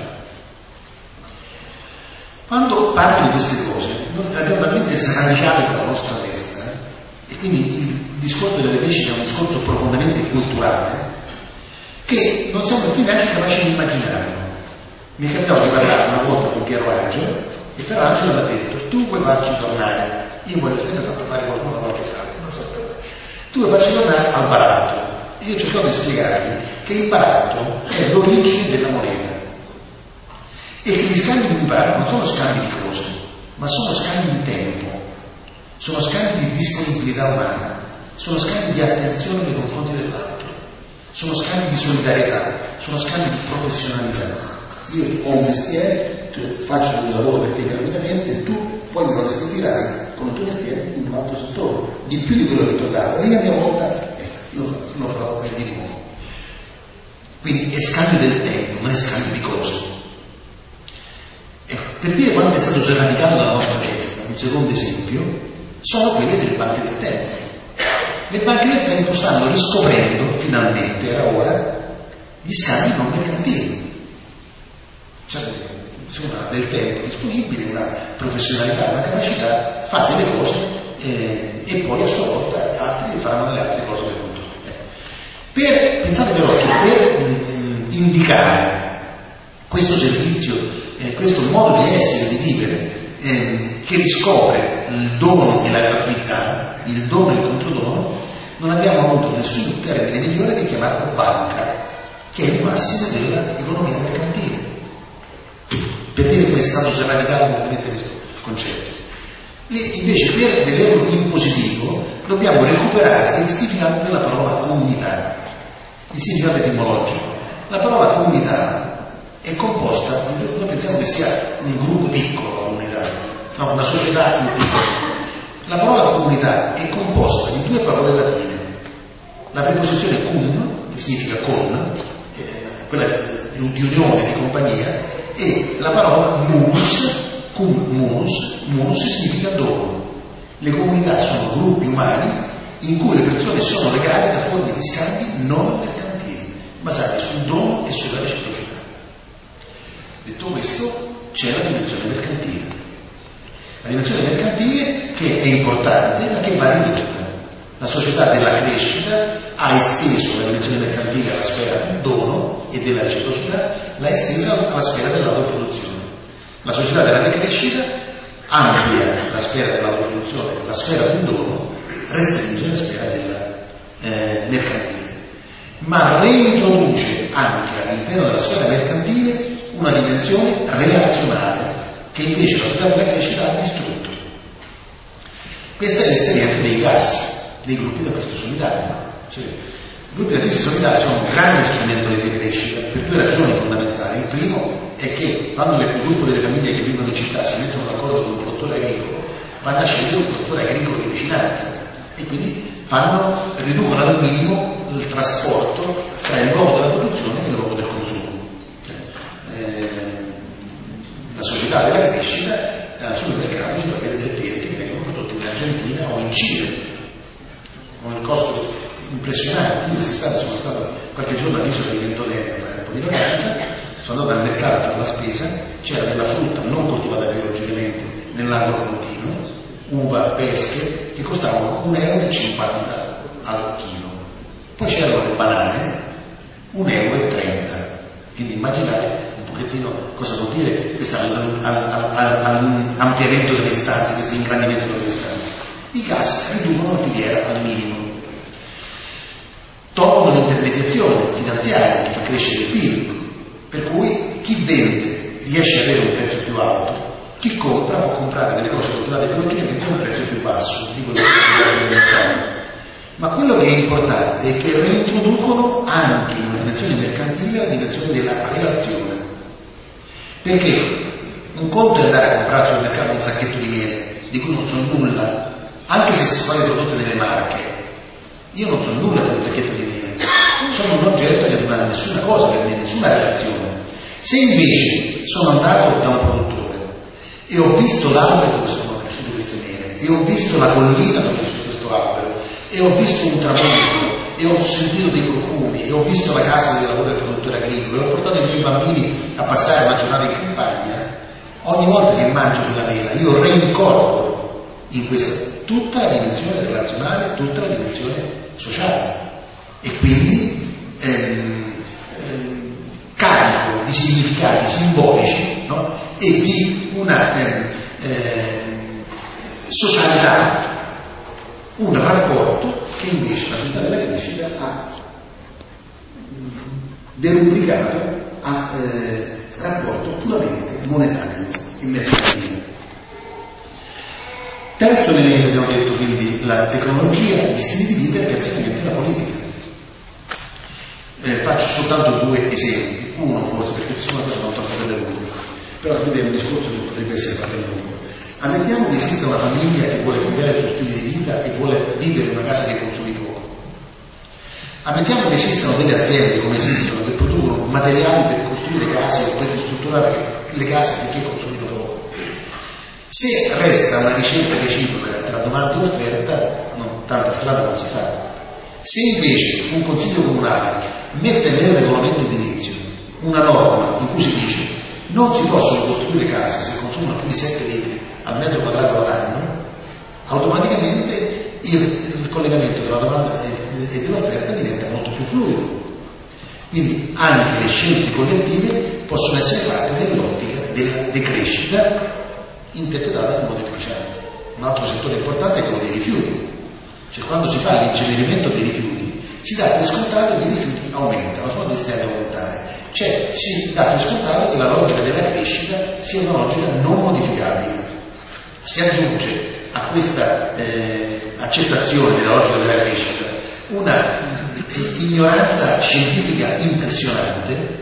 Quando parlo di queste cose, abbiamo talmente sradicate dalla nostra testa, eh, e quindi il discorso della decrescita è un discorso profondamente culturale, che non siamo più neanche capaci di immaginarlo. Mi è capitato di parlare una volta con Piero Angelo, e Piero Angelo mi ha detto: tu vuoi farci tornare, io voglio sempre fatto fare qualcuno da qualche parte, non so per tu vuoi farci tornare al baratto. E io cerco di spiegargli che il baratto è l'origine della moneta. E che gli scambi di cui parlo non sono scambi di cose, ma sono scambi di tempo, sono scambi di disponibilità umana, sono scambi di attenzione nei confronti dell'altro, sono scambi di solidarietà, sono scambi di professionalità. Io ho un mestiere, cioè faccio il lavoro per te gratuitamente, tu poi me lo restituirai con il tuo mestiere in un altro settore, di più di quello che ti ho dato, e io a mia volta eh, lo, lo farò di nuovo. Quindi è scambio del tempo, non è scambio di cose. Per dire quanto è stato sradicato dalla nostra testa, un secondo esempio, sono quelle delle banche del tempo. Le banche del tempo stanno riscoprendo, finalmente, era ora, gli scambi non mercantili. Cioè, insomma, del tempo disponibile, una professionalità, una capacità, fa delle cose eh, e poi a sua volta altri faranno delle altre cose per conto. Per, pensate però che per mh, indicare questo servizio, Eh, questo modo di essere, di vivere, eh, che riscopre il dono e la gratuità, il dono e il controdono, non abbiamo avuto nessun termine migliore che chiamarlo banca, che è il massimo dell'economia mercantile, per dire come è stato sradicato completamente questo concetto. E invece per vederlo in positivo dobbiamo recuperare il significato della parola comunità, il significato etimologico. La parola comunità è composta, di, noi pensiamo che sia un gruppo piccolo, la comunità, no, una società più piccola. La parola comunità è composta di due parole latine, la preposizione cum, che significa con, eh, quella di, di unione, di compagnia, e la parola munus, cum munus, munus significa dono. Le comunità sono gruppi umani in cui le persone sono legate da forme di scambi non mercantili, basate sul dono e sulla reciprocità. Detto questo, c'è la dimensione mercantile. La dimensione mercantile che è importante, ma che va ridotta. La società della crescita ha esteso la dimensione mercantile alla sfera del dono e della reciprocità, l'ha estesa alla sfera dell'autoproduzione. La società della decrescita amplia la sfera dell'autoproduzione, la sfera del dono, restringe la sfera della eh, mercantile, ma reintroduce anche all'interno della sfera mercantile una dimensione relazionale che invece la società della crescita ha distrutto. Questa è l'esperienza dei gas, dei gruppi da questo solidario. Cioè, i gruppi da questo solidario sono un grande strumento di decrescita per due ragioni fondamentali. Il primo è che quando il gruppo delle famiglie che vivono in città si mettono d'accordo con un produttore agricolo, vanno a scegliere un produttore agricolo di vicinanza e quindi fanno, riducono al minimo il trasporto tra il luogo della produzione e il luogo del consumo. Eh, la società della crescita al supermercato ci può vedere peli che vengono prodotti in Argentina o in Cile con il costo impressionante. Io quest'estate sono stato qualche giorno all'isola di Ventotene a fare un po' di vacanza, sono andato al mercato a fare la spesa, c'era della frutta non coltivata biologicamente nell'angolo continuo, uva, pesche, che costavano un euro e cinquanta al chilo. Poi c'erano le banane, un euro e trenta. Quindi immaginate un pochettino cosa vuol dire questo ampliamento delle distanze, questo ingrandimento delle distanze. I gas riducono la filiera al minimo, tolgono l'intermediazione finanziaria che fa crescere il P I L, per cui chi vende riesce ad avere un prezzo più alto, chi compra può comprare delle cose coltivate biologicamente a un prezzo più basso di quello che è nel mercato. Ma quello che è importante è che reintroducono anche in una dimensione mercantile la dimensione della relazione. Perché un conto è andare a comprare sul mercato un sacchetto di miele di cui non so nulla, anche se si fanno prodotte delle marche. Io non so nulla del sacchetto di miele, sono un oggetto che non ha nessuna cosa per me, nessuna relazione. Se invece sono andato da un produttore e ho visto l'albero dove sono cresciute queste mele, e ho visto la collina dove è cresciuto questo albero, e ho visto un tramonto, e ho sentito dei profumi, e ho visto la casa dove lavora il produttore agricolo, e ho portato i miei bambini a passare una giornata in campagna, ogni volta che mangio quella mela io reincorporo in questa tutta la dimensione relazionale, tutta la dimensione sociale, e quindi ehm, ehm, carico di significati simbolici, no? E di una ehm, ehm, socialità, un rapporto che invece la società della crescita ha derubricato a eh, rapporto puramente monetario e mercantile. Terzo elemento, abbiamo detto, quindi la tecnologia, gli stili di vita e perfettamente la politica. Eh, faccio soltanto due esempi, uno forse perché sono una cosa non troppo per lungo, però qui è un discorso che potrebbe essere fatto lungo. Ammettiamo che esista una famiglia che vuole cambiare il suo stile di vita e vuole vivere in una casa che consumi poco. Ammettiamo che esistano delle aziende, come esistono, che producono materiali per costruire case o per ristrutturare le case perché consumano poco. Se resta una ricerca reciproca tra domanda e offerta, no, tanta strada non si fa. Se invece un consiglio comunale mette nel regolamento edilizio una norma in cui si dice non si possono costruire case se consumano più di sette litri al metro quadrato all'anno, automaticamente il, il collegamento della domanda e, e dell'offerta diventa molto più fluido. Quindi anche le scelte collettive possono essere fatte nell'ottica della decrescita interpretata in modo efficiente. Un altro settore importante è quello dei rifiuti. Cioè quando si fa l'incenerimento dei rifiuti si dà per scontato che i rifiuti aumentano, sono destinati ad aumentare. Cioè si dà per scontato che la logica della crescita sia una logica non modificabile. Si aggiunge a questa eh, accettazione della logica della crescita una ignoranza scientifica impressionante,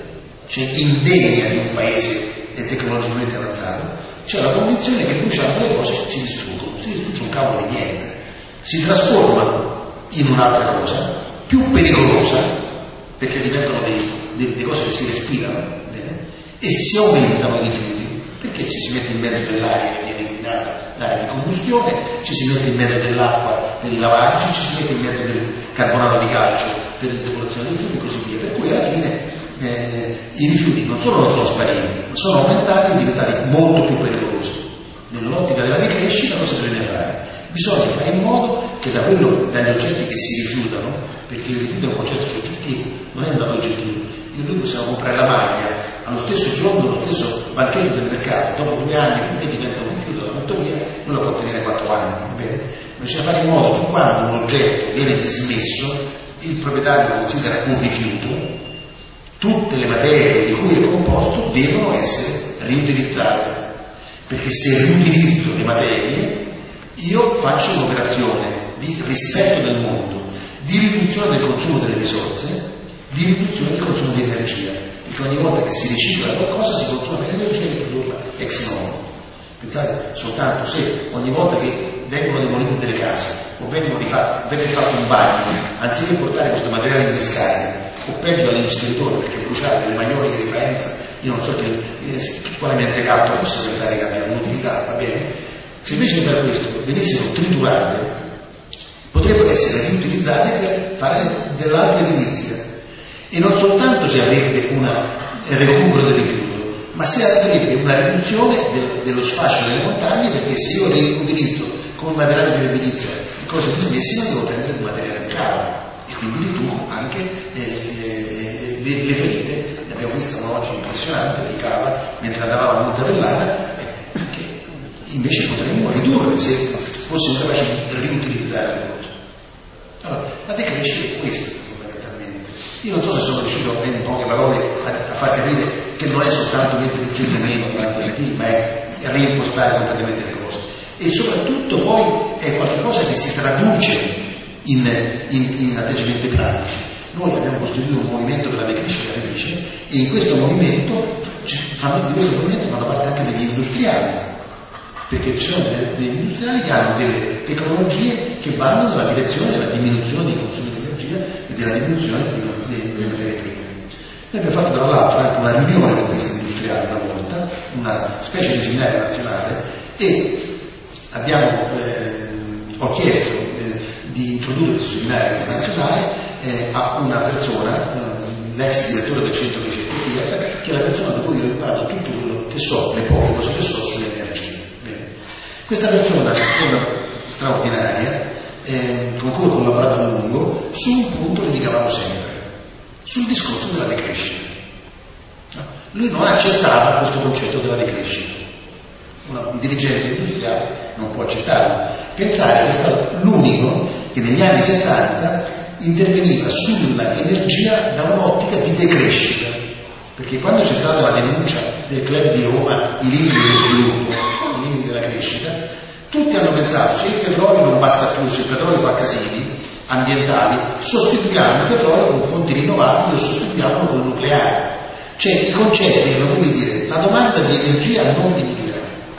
cioè indegna di un paese tecnologicamente avanzato, c'è la convinzione che bruciando le cose si distruggono, si distrugge un cavolo di niente, si trasformano in un'altra cosa, più pericolosa, perché diventano dei, dei, delle cose che si respirano, bene? E si aumentano i rifiuti, perché ci si mette in mezzo dell'aria che viene inquinata, l'aria di combustione, ci si mette in mezzo dell'acqua per i lavaggi, ci si mette in mezzo del carbonato di calcio per la depurazione dei rifiuti e così via. Per cui alla fine eh, i rifiuti non solo non sono spariti, ma sono aumentati e diventati molto più pericolosi. Nell'ottica della decrescita cosa bisogna fare? Bisogna fare in modo che da quello, dagli oggetti che si rifiutano, perché il rifiuto è un concetto soggettivo, non è un dato oggettivo. Io e lui possiamo comprare la maglia allo stesso giorno, allo stesso banchetto del mercato, dopo due anni che diventa un rifiuto, la metto via, noi lo può tenere quattro anni, va bene? Bisogna fare in modo che quando un oggetto viene dismesso, il proprietario lo considera un rifiuto, tutte le materie di cui è composto devono essere riutilizzate, perché se riutilizzo le materie io faccio un'operazione di rispetto del mondo, di riduzione del consumo delle risorse, di riduzione del consumo di energia, perché ogni volta che si ricicla qualcosa si consuma l'energia di produrla ex novo. Pensate, soltanto se ogni volta che vengono demolite delle case o vengono rifatti, viene fatto un bagno, anziché portare questo materiale in discarica, o peggio all'inceneritore, perché bruciare le maioliche di Faenza, io non so che, eh, quale mentecatto possa pensare che abbia un'utilità, va bene? Se invece da questo venissero triturate, potrebbero essere riutilizzate per fare dell'altra edilizia, e non soltanto si avrebbe un recupero del rifiuto, ma si avrebbe una riduzione del, dello sfascio delle montagne, perché se io riutilizzo come materiale per edilizia le cose dismesse, non devo prendere di materiale di cavo, e quindi riduco anche eh, le, le ferite. Ne abbiamo vista una oggi impressionante di cava mentre andavamo a Montavellata, eh, che invece potremmo ridurre se fossimo capaci di riutilizzare le cose. Allora, la decrescita è questo fondamentalmente. Io non so se sono riuscito in poche parole a, a far capire che non è soltanto mettere il zero meno durante il P I L, ma è reimpostare completamente le cose. E soprattutto poi è qualcosa che si traduce in, in, in atteggiamenti pratici. Noi abbiamo costituito un movimento per la decrescita felice, e in questo movimento fanno, di questo movimento fanno parte anche degli industriali, perché ci sono degli industriali che hanno delle tecnologie che vanno nella direzione della diminuzione dei consumi di energia e della diminuzione delle materie prime. Noi abbiamo fatto tra l'altro anche una riunione con questi industriali una volta, una specie di seminario nazionale, e abbiamo, eh, ho chiesto eh, di introdurre questo seminario internazionale eh, a una persona, eh, l'ex direttore del centro ricerche Fiat, che è la persona da cui ho imparato tutto quello che so, le poche cose che so sulle energie. Questa persona, persona straordinaria, eh, con cui ho collaborato a lungo, su un punto litigavamo sempre, sul discorso della decrescita. No? Lui non accettava questo concetto della decrescita. Una, un dirigente industriale non può accettarlo. Pensare che è stato l'unico che negli anni settanta interveniva sulla energia da un'ottica di decrescita, perché quando c'è stata la denuncia del club di Roma, i limiti dello sviluppo, i limiti della crescita, tutti hanno pensato: se il petrolio non basta più, se il petrolio fa casini ambientali, sostituiamo il petrolio con fonti rinnovabili o sostituiamolo con il nucleare. Cioè i concetti erano quelli di dire: la domanda di energia non diminuirà,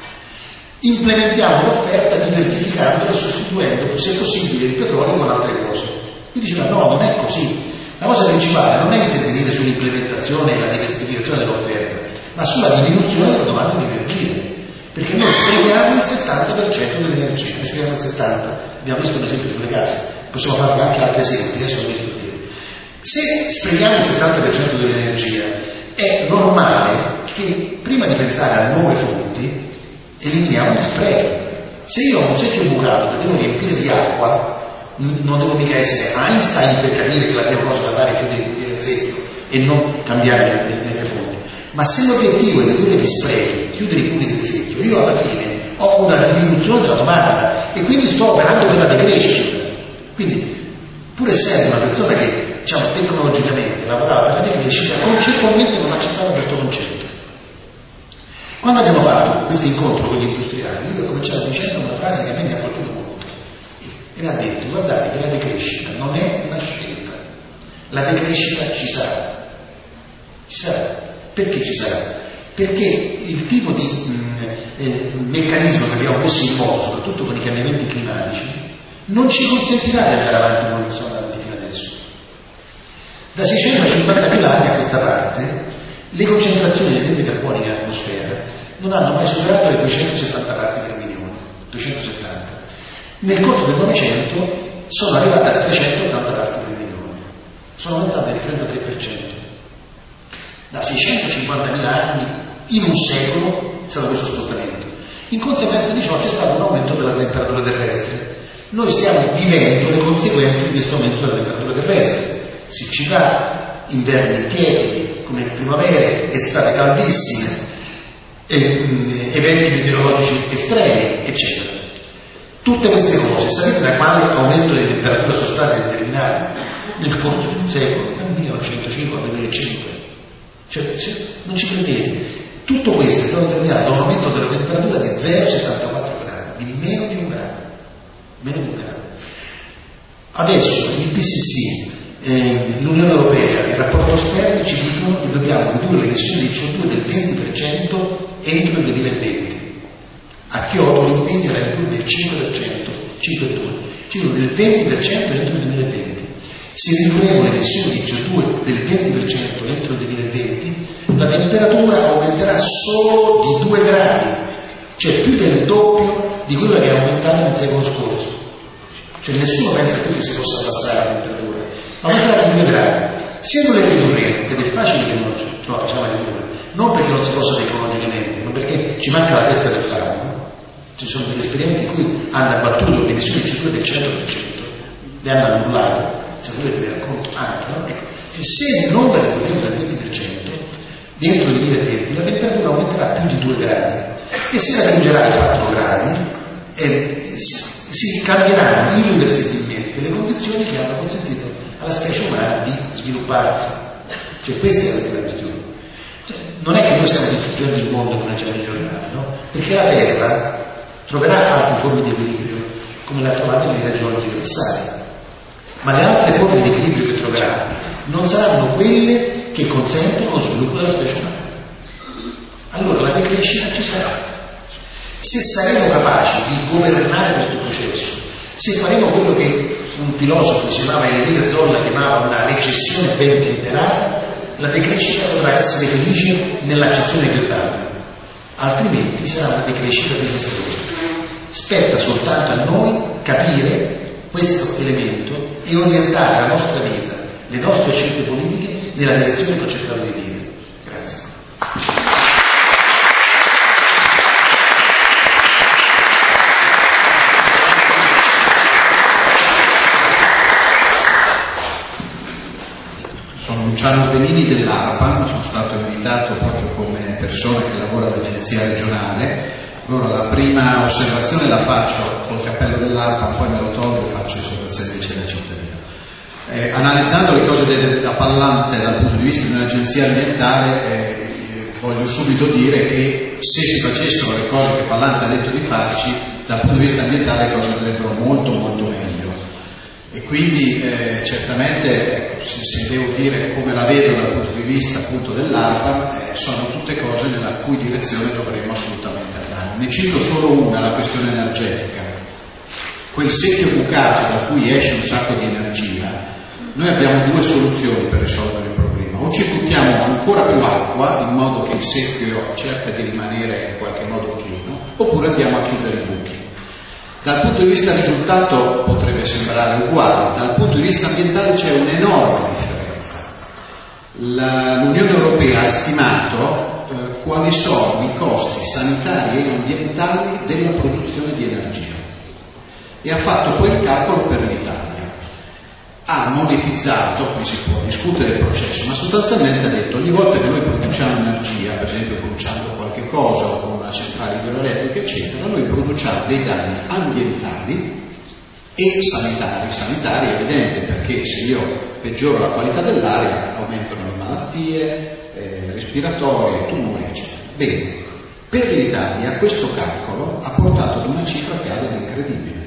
implementiamo l'offerta diversificandola e sostituendo, se possibile, il petrolio con altre cose. Lui diceva: no, non è così. La cosa principale non è intervenire sull'implementazione e la diversificazione dell'offerta, ma sulla diminuzione della domanda di energia, perché noi sprechiamo il settanta per cento dell'energia. Ne sprechiamo il settanta per cento, abbiamo visto un esempio sulle case, possiamo fare anche altri esempi, adesso lo visto dire. Se sprechiamo il settanta per cento dell'energia, è normale che prima di pensare a nuove fonti eliminiamo gli sprechi. Se io ho un secchio bucato che devo riempire di acqua, non devo mica essere Einstein per capire che la prima cosa da fare è chiudere il secchio e non cambiare le, le, le fonti. Ma se l'obiettivo è ridurre gli sprechi, chiudere i buchi del secchio, io alla fine ho una diminuzione della domanda e quindi sto operando per la decrescita. Quindi, pur essendo una persona che, diciamo, tecnologicamente lavorava per la decrescita, concettualmente non accettava questo concetto. Quando abbiamo fatto questo incontro con gli industriali, io ho cominciato dicendo una frase che a me mi ha colpito molto. E mi ha detto: guardate che la decrescita non è una scelta, la decrescita ci sarà, ci sarà. Perché ci sarà? Perché il tipo di mh, eh, meccanismo che abbiamo messo in moto, soprattutto con i cambiamenti climatici, non ci consentirà di andare avanti come siamo andati fino adesso. Da seicentocinquantamila anni a questa parte, le concentrazioni di anidride carbonica in atmosfera non hanno mai superato le duecentosettanta parti per milione. duecentosettanta. Nel corso del Novecento sono arrivate a trecentottanta parti per milione. Sono aumentate del trentatré per cento. Da seicentocinquantamila anni in un secolo è stato questo spostamento. In conseguenza di ciò c'è stato un aumento della temperatura terrestre. Noi stiamo vivendo le conseguenze di questo aumento della temperatura terrestre. Siccità, inverni tiepidi come primavere, estate caldissime, e, eventi meteorologici estremi, eccetera. Tutte queste cose, sapete da quale aumento di temperatura sono state determinate nel corso di un secolo, dal millenovecentocinque al duemilacinque? Cioè, se non ci credete, tutto questo è stato determinato da un aumento della temperatura di zero virgola settantaquattro gradi, di meno di un grado. Meno di un grado. Adesso il I P C C, eh, l'Unione Europea, il rapporto Stern ci dicono che dobbiamo ridurre le emissioni di C O due del venti per cento entro il duemilaventi. A Kyoto l'impegno era del cinque per cento, cinque virgola due, cinque del venti per cento entro il duemilaventi. Se ridurremo le emissioni di C O due del venti per cento entro il duemilaventi, la temperatura aumenterà solo di due gradi, cioè più del doppio di quello che è aumentato nel secolo scorso. Cioè nessuno pensa più che si possa abbassare la temperatura, aumenterà di due gradi. Se non le ridurremo, ed è facile che non lo facciamo ridurre, non perché non si possa tecnologicamente, ma perché ci manca la testa per farlo. Ci sono delle esperienze in cui hanno abbattuto le emissioni di C O due del cento per cento, le hanno annullate, se volete vi racconto anche, no? Ecco, cioè, se non la ridurremo del venti per cento, dentro il duemilaventi la temperatura aumenterà più di due gradi, e se la raggiungerà i quattro gradi, eh, si, si cambieranno irreversibilmente le condizioni che hanno consentito alla specie umana di svilupparsi. Cioè questa è la transizione. Cioè, non è che noi stiamo distruggendo il mondo come ci migliorare, no? Perché la Terra troverà altre forme di equilibrio, come le ha trovate nei raggi universali, ma le altre forme di equilibrio che troverà non saranno quelle che consentono lo sviluppo della specie umana. Allora la decrescita ci sarà. Se saremo capaci di governare questo processo, se faremo quello che un filosofo che si chiamava Elie Zolla chiamava una recessione ben temperata, la decrescita potrà essere felice nell'accezione che data, altrimenti sarà una decrescita disastrosa. Spetta soltanto a noi capire questo elemento e orientare la nostra vita, le nostre scelte politiche nella direzione che ho cercato di dire. Grazie. Sono Luciano Benini dell'ARPAN, sono stato invitato proprio come persona che lavora all'agenzia regionale. Allora la prima osservazione la faccio col cappello dell'ARPAN, poi me lo tolgo e faccio osservazioni invece da cittadino. Eh, analizzando le cose de- da parlante dal punto di vista di un'agenzia ambientale, eh, voglio subito dire che se si facessero le cose che Pallante ha detto di farci, dal punto di vista ambientale le cose andrebbero molto molto meglio. E quindi eh, certamente, ecco, se, se devo dire come la vedo dal punto di vista appunto dell'ARPAN, eh, sono tutte cose nella cui direzione dovremmo assolutamente andare. Ne cito solo una, la questione energetica. Quel secchio bucato da cui esce un sacco di energia, noi abbiamo due soluzioni per risolvere il problema. O ci buttiamo ancora più acqua in modo che il secchio cerca di rimanere in qualche modo pieno, oppure andiamo a chiudere i buchi. Dal punto di vista risultato potrebbe sembrare uguale, dal punto di vista ambientale c'è un'enorme differenza. La, L'Unione Europea ha stimato eh, quali sono i costi sanitari e ambientali della produzione di energia e ha fatto poi il calcolo per l'Italia. Ha monetizzato, qui si può discutere il processo, ma sostanzialmente ha detto ogni volta che noi produciamo energia, per esempio bruciando qualche cosa o con una centrale idroelettrica eccetera, noi produciamo dei danni ambientali e sanitari. Sanitari è evidente, perché se io peggioro la qualità dell'aria aumentano le malattie eh, respiratorie, tumori eccetera. Bene, per l'Italia questo calcolo ha portato ad una cifra che ha dell'incredibile,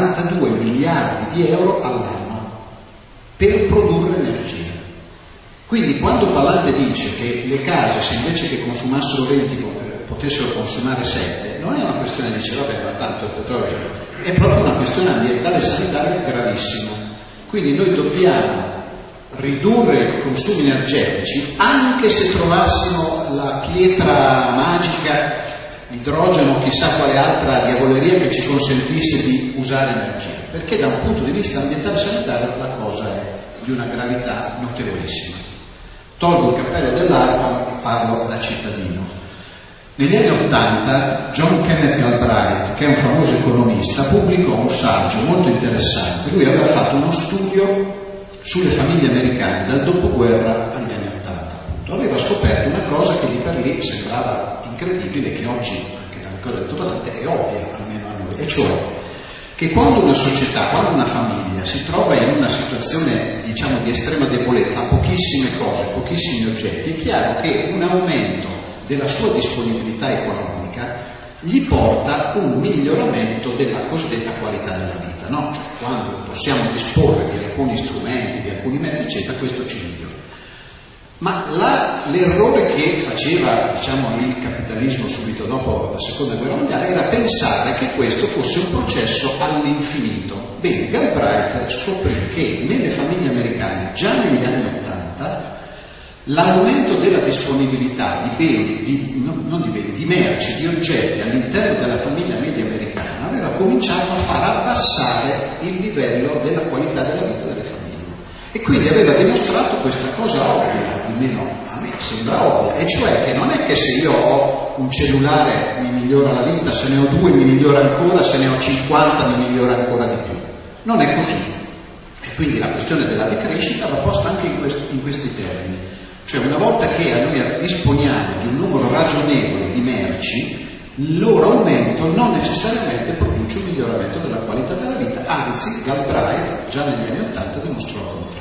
quarantadue miliardi di euro all'anno per produrre energia. Quindi quando Pallanter dice che le case, se invece che consumassero venti potessero consumare sette, non è una questione di dire vabbè, ma tanto il petrolio, è proprio una questione ambientale e sanitaria gravissima. Quindi noi dobbiamo ridurre i consumi energetici anche se trovassimo la pietra magica, idrogeno, chissà quale altra diavoleria che ci consentisse di usare energia, perché da un punto di vista ambientale e sanitario la cosa è di una gravità notevolissima. Tolgo il cappello dell'ARPAN e parlo da cittadino. Negli anni Ottanta John Kenneth Galbraith, che è un famoso economista, pubblicò un saggio molto interessante. Lui aveva fatto uno studio sulle famiglie americane dal dopoguerra agli anni Ottanta. Aveva scoperto una cosa che lì per lì sembrava incredibile, che oggi, anche dalle cose del Pallanter, è ovvia, almeno a noi, e cioè che quando una società, quando una famiglia si trova in una situazione, diciamo, di estrema debolezza, ha pochissime cose, pochissimi oggetti, è chiaro che un aumento della sua disponibilità economica gli porta un miglioramento della cosiddetta qualità della vita, no? Cioè, quando possiamo disporre di alcuni strumenti, di alcuni mezzi, eccetera, questo ci migliora. Ma la, l'errore che faceva, diciamo, il capitalismo subito dopo la seconda guerra mondiale era pensare che questo fosse un processo all'infinito. Bene, Galbraith scoprì che nelle famiglie americane, già negli anni Ottanta, l'aumento della disponibilità di beni, di, non, non di beni, di merci, di oggetti all'interno della famiglia media americana aveva cominciato a far abbassare il livello della qualità della vita delle famiglie. E quindi aveva dimostrato questa cosa ovvia, almeno a me sembra ovvia, e cioè che non è che se io ho un cellulare mi migliora la vita, se ne ho due mi migliora ancora, se ne ho cinquanta mi migliora ancora di più. Non è così. E quindi la questione della decrescita va posta anche in questi, in questi termini. Cioè, una volta che noi disponiamo di un numero ragionevole di merci, il loro aumento non necessariamente produce un miglioramento della qualità della vita, anzi Galbraith già negli anni Ottanta dimostrò il contrario.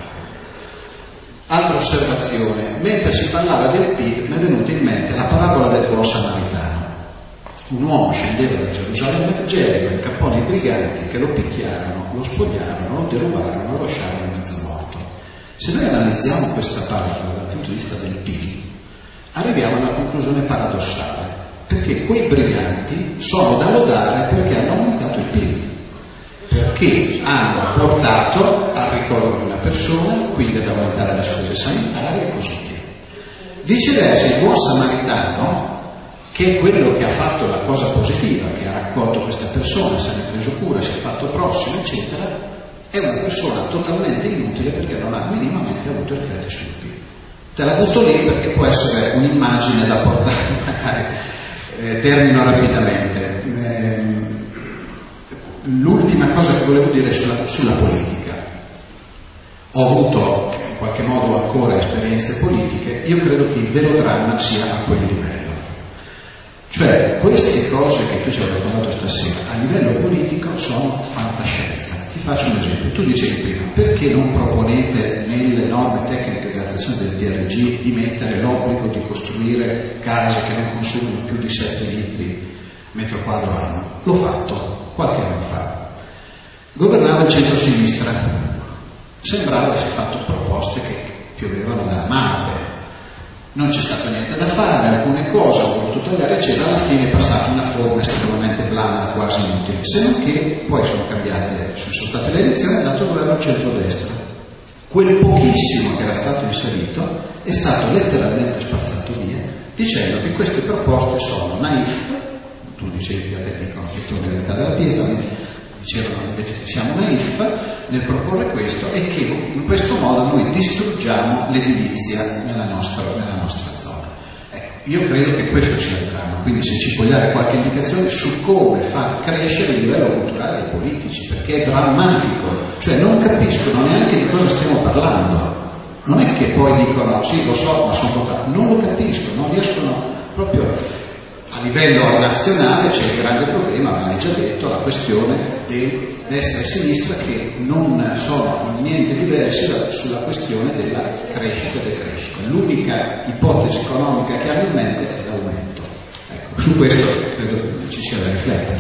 Altra osservazione: mentre si parlava del P I B mi è venuta in mente la parabola del buon samaritano. Un uomo scendeva da Gerusalemme a Gerico, incappò nei briganti che lo picchiarono, lo spogliarono, lo derubarono, lo lasciarono mezzo morto. Se noi analizziamo questa parabola dal punto di vista del P I B, arriviamo a una conclusione paradossale, perché quei briganti sono da lodare perché hanno aumentato il P I B, perché hanno portato al ricovero di una persona, quindi ad aumentare le spese sanitarie e così via. Viceversa, il buon samaritano, che è quello che ha fatto la cosa positiva, che ha raccolto questa persona, se ne è preso cura, si è fatto prossimo, eccetera, è una persona totalmente inutile perché non ha minimamente avuto effetti sul P I B. Te la butto lì perché può essere un'immagine da portare, magari eh, termino rapidamente. Eh, l'ultima cosa che volevo dire è sulla, sulla politica. Ho avuto in qualche modo ancora esperienze politiche, io credo che il vero dramma sia a quel livello. Cioè, queste cose che tu ci hai raccontato stasera, a livello politico sono fantascienza. Ti faccio un esempio. Tu dicevi prima, perché non proponete nelle norme tecniche di attuazione del D R G di mettere l'obbligo di costruire case che non consumano più di sette litri metro quadro anno? L'ho fatto qualche anno fa. Governava il centro-sinistra. Sembrava che si fatto proposte che piovevano da Marte. Non c'è stato niente da fare, alcune cose ho voluto tagliare, eccetera, alla fine è passata una forma estremamente blanda, quasi inutile, se non che poi sono cambiate, sono state le elezioni, è andato il governo centrodestra. Quel pochissimo che era stato inserito è stato letteralmente spazzato via, dicendo che queste proposte sono naif, tu dicevi che te dicono che torni all'età della pietra, dicevano invece che siamo naif nel proporre questo e che in questo modo noi distruggiamo l'edilizia nella nostra, nella nostra zona. Ecco, io credo che questo sia il dramma, quindi se ci puoi dare qualche indicazione su come far crescere il livello culturale dei politici, perché è drammatico, cioè non capiscono neanche di cosa stiamo parlando, non è che poi dicono sì lo so ma sono contrario, non lo capiscono, non riescono proprio. A livello nazionale c'è il grande problema, me l'hai già detto, la questione di destra e sinistra che non sono niente diversi da, sulla questione della crescita e decrescita. L'unica ipotesi economica che hanno in mente è l'aumento. Ecco, su questo credo ci sia da riflettere.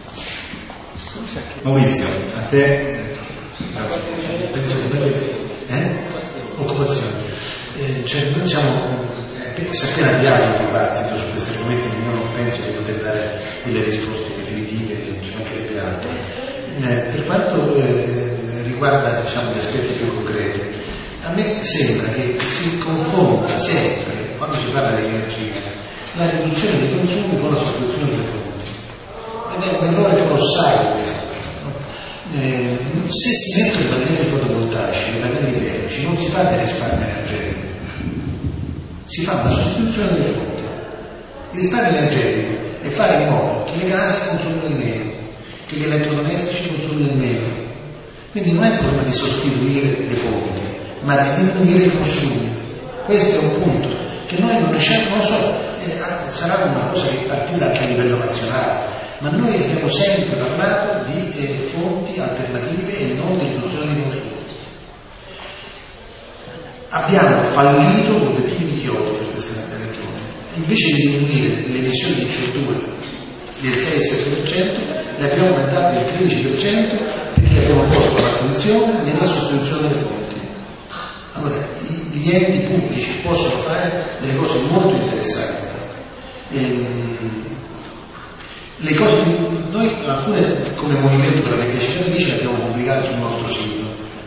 Maurizio, a te penso che eh? occupazione. Eh, eh, cioè noi siamo eh, si è appena avviato un dibattito su questi argomenti, io non penso di poter dare delle risposte definitive, non ci mancherebbe altro. Eh, per quanto eh, riguarda diciamo, gli aspetti più concreti, a me sembra che si confonda sempre, quando si parla di energia, la riduzione dei consumi con la sostituzione delle fonti. Ed è un errore colossale questo. Eh, se si mettono i pannelli fotovoltaici, i pannelli termici, non si fa del risparmio energetico, si fa una sostituzione delle fonti. Il risparmio energetico è fare in modo che le case consumino di meno, che gli elettrodomestici consumino di meno. Quindi non è il problema di sostituire le fonti, ma di diminuire i consumi. Questo è un punto che noi non riusciamo, non so, eh, sarà una cosa che partirà anche a livello nazionale, ma noi abbiamo sempre parlato di eh, fonti alternative e non di riduzione dei consumi. Abbiamo fallito gli obiettivi di Kyoto per questa ragione. Invece di diminuire le emissioni di C O due del sei sette per cento, le abbiamo aumentate del tredici per cento perché abbiamo posto l'attenzione nella sostituzione delle fonti. Allora, gli enti pubblici possono fare delle cose molto interessanti. Ehm, le cose che noi, alcune come Movimento per la Decrescita Felice, le abbiamo pubblicate sul nostro sito.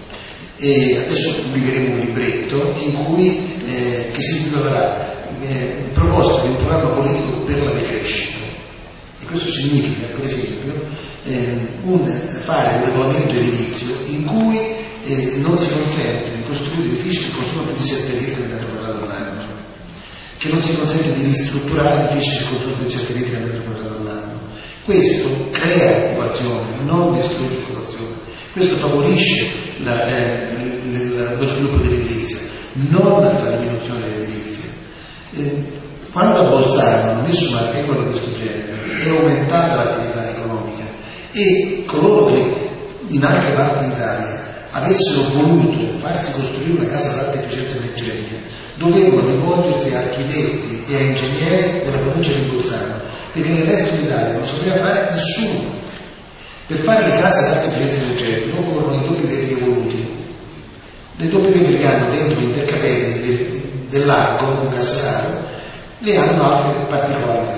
E adesso pubblicheremo un libretto in cui eh, che si intitolerà eh, proposta di un programma politico per la decrescita. E questo significa, per esempio, eh, un, fare un regolamento edilizio in cui eh, non si consente di costruire edifici che consumano più di sette litri al metro quadrato all'anno, che non si consente di ristrutturare edifici che consumano più di sette litri al metro quadrato all'anno. Questo crea occupazione, non distrugge occupazione. Questo favorisce la, eh, lo sviluppo dell'edilizia, non la diminuzione dell'edilizia. Eh, quando a Bolzano hanno messo una regola di questo genere, è aumentata l'attività economica e coloro che in altre parti d'Italia avessero voluto farsi costruire una casa ad alta efficienza energetica dovevano rivolgersi a architetti e a ingegneri della provincia di Bolzano, perché nel resto d'Italia non sapeva fare nessuno. Per fare le case ad alta efficienza energetica occorrono i doppi vetri evoluti. Le doppie vetri che hanno dentro gli intercapedini del, dell'arco, un casseraro, le hanno altre particolarità.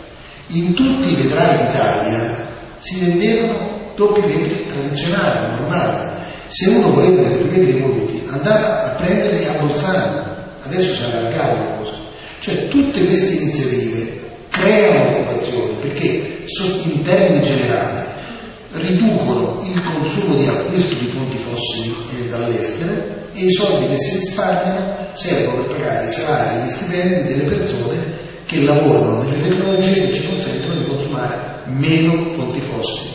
In tutti i vetrai d'Italia si vendevano doppi vetri tradizionali, normali. Se uno voleva dei doppi vetri evoluti andava a prenderli a Bolzano. Adesso si è allargata la cosa. Cioè tutte queste iniziative creano occupazione perché in termini generali riducono il consumo di acquisto di fonti fossili eh, dall'estero e i soldi che si risparmiano servono per pagare i salari e gli stipendi delle persone che lavorano nelle tecnologie che ci consentono di consumare meno fonti fossili.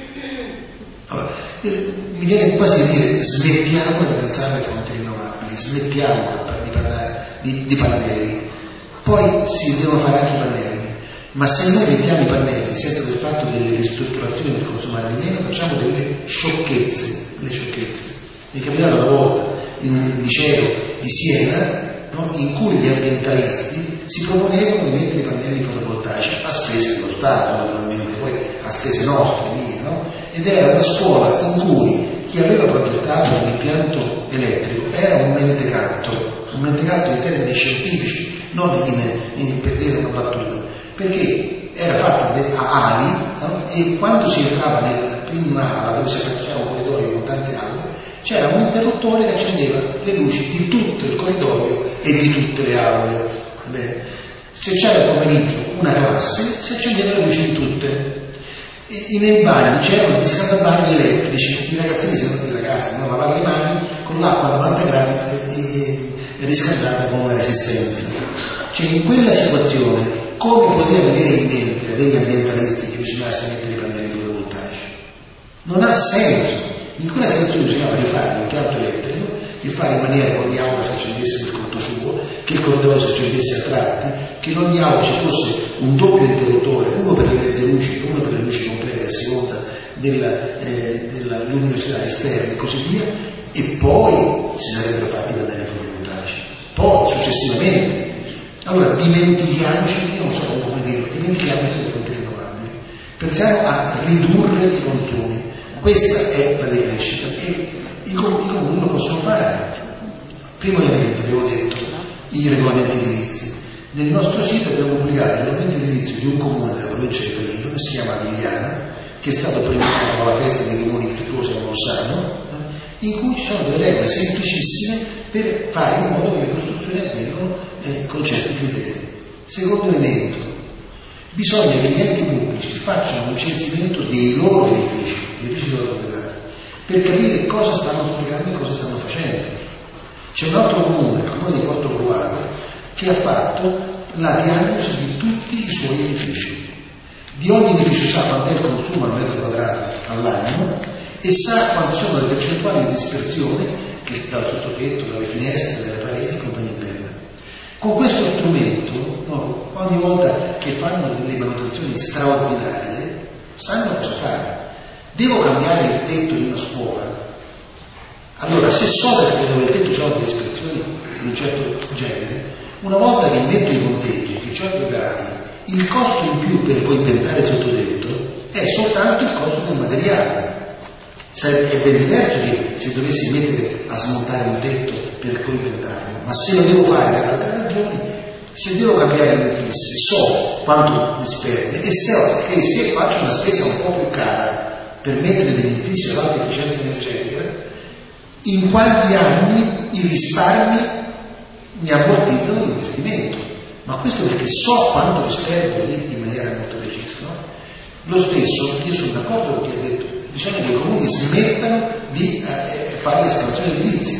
Allora, eh, mi viene quasi a dire smettiamo di pensare alle fonti rinnovabili, smettiamo di parlare di, di pannelli, poi si devono fare anche i pannelli. Ma se noi mettiamo i pannelli senza aver fatto delle ristrutturazioni per consumare di meno, facciamo delle sciocchezze, delle sciocchezze. Mi è capitato una volta in un liceo di Siena, no, in cui gli ambientalisti si proponevano di mettere i pannelli fotovoltaici a spese dello Stato, naturalmente, poi a spese nostre, mie, no? Ed era una scuola in cui chi aveva progettato l'impianto elettrico era un mentecatto, un mentecatto in termini scientifici, non in, in, per dire una battuta. Perché era fatta a ali, no? E quando si entrava nella prima ala dove c'era un corridoio con tante aule, c'era un interruttore che accendeva le luci di tutto il corridoio e di tutte le aule. Beh, se c'era il pomeriggio una classe si accendevano le luci di tutte. E nei bagni c'erano gli scaldabagni elettrici, i ragazzini si i ragazzi no, lavare le mani con l'acqua a novanta gradi e, e riscaldata con una resistenza. Cioè in quella situazione come poteva venire in mente a degli ambientalisti che bisognasse mettere i pannelli fotovoltaici? Non ha senso. In quella situazione bisognava rifare l'impianto elettrico e fare in maniera che ogni aula si accendesse per conto suo, che il corridoio si accendesse a tratti, che in ogni aula ci fosse un doppio interruttore, uno per le mezze luci e uno per le luci complete a seconda della, eh, della luminosità esterna e così via, e poi si sarebbero fatti i pannelli fotovoltaici. Poi, successivamente, allora dimentichiamoci, io non so come dirlo, dimentichiamoci delle fonti rinnovabili, pensiamo a ridurre i consumi, questa è la decrescita e i comuni lo possono fare. Primo elemento, avevo detto, i regolamenti edilizi. Nel nostro sito abbiamo pubblicato il regolamento edilizio di un comune della provincia di Torino che si chiama Avigliana, che è stato premiato con la festa dei comuni virtuosi a Bolzano, in cui ci sono delle regole semplicissime per fare in modo che le costruzioni avvengano eh, con certi criteri. Secondo elemento, bisogna che gli enti pubblici facciano un censimento dei loro edifici, gli edifici loro proprietari, per capire cosa stanno sprecando e cosa stanno facendo. C'è un altro comune, il comune di Porto Croato, che ha fatto la diagnosi di tutti i suoi edifici. Di ogni edificio sa quanto è il consumo al metro quadrato all'anno e sa quante sono le percentuali di dispersione che dal sottotetto, dalle finestre, dalle pareti, compagnia bella. Con questo strumento, no, ogni volta che fanno delle manutenzioni straordinarie, sanno cosa fare. Devo cambiare il tetto di una scuola? Allora, se so che il tetto ha delle dispersioni di un certo genere, una volta che metto i ponteggi, che ho gli operai, il costo in più per coibentare il sottotetto è soltanto il costo del materiale. È ben diverso che se dovessi mettere a smontare un tetto per coibentarlo, ma se lo devo fare per altre ragioni, se devo cambiare gli infissi, so quanto disperde e so che se faccio una spesa un po' più cara per mettere degli infissi ad alta efficienza energetica, in quanti anni i risparmi mi ammortizzano l'investimento. Ma questo perché so quanto disperdo lì in maniera molto precisa. No? Lo stesso, io sono d'accordo con chi ha detto, bisogna che i comuni smettano di eh, fare l'espansione edilizia.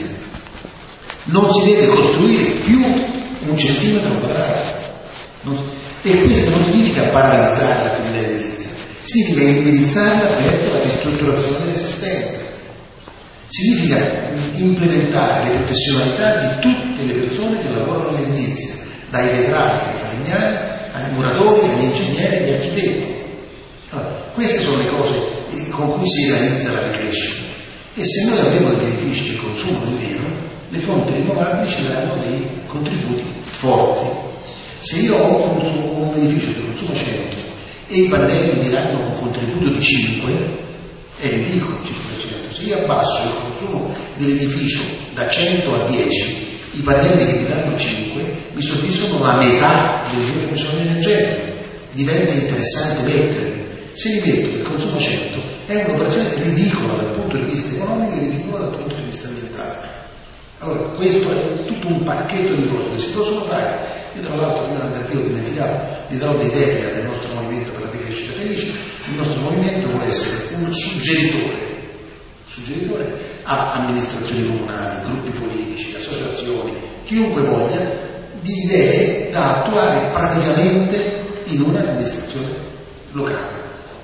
Non si deve costruire più un centimetro quadrato. Non, e questo non significa paralizzare l'attività edilizia, significa indirizzarla verso la ristrutturazione dell'esistente. Significa implementare le professionalità di tutte le persone che lavorano nell'edilizia, dai vetrati ai falegnami, ai muratori, agli ingegneri, agli architetti. Allora, queste sono le cose con cui si realizza la decrescita. E se noi avremo degli edifici che consumano di meno, le fonti rinnovabili ci daranno dei contributi forti. Se io ho un, consumo, un edificio che consuma cento e i pannelli mi danno un contributo di cinque, è ridicolo il cinque per cento. Se io abbasso il consumo dell'edificio da cento a dieci, i pannelli che mi danno cinque mi soddisfano la metà del mio fabbisogno energetico. Diventa interessante metterli. Se li metto che consumo cento, è un'operazione ridicola dal punto di vista economico e ridicola dal punto di vista ambientale. Allora, questo è tutto un pacchetto di cose che si possono fare. Io tra l'altro, prima di andare qui ho dimenticato, vi darò dei idee del nostro movimento per la decrescita felice. Il nostro movimento vuole essere un suggeritore, suggeritore a amministrazioni comunali, gruppi politici, associazioni, chiunque voglia, di idee da attuare praticamente in un'amministrazione locale.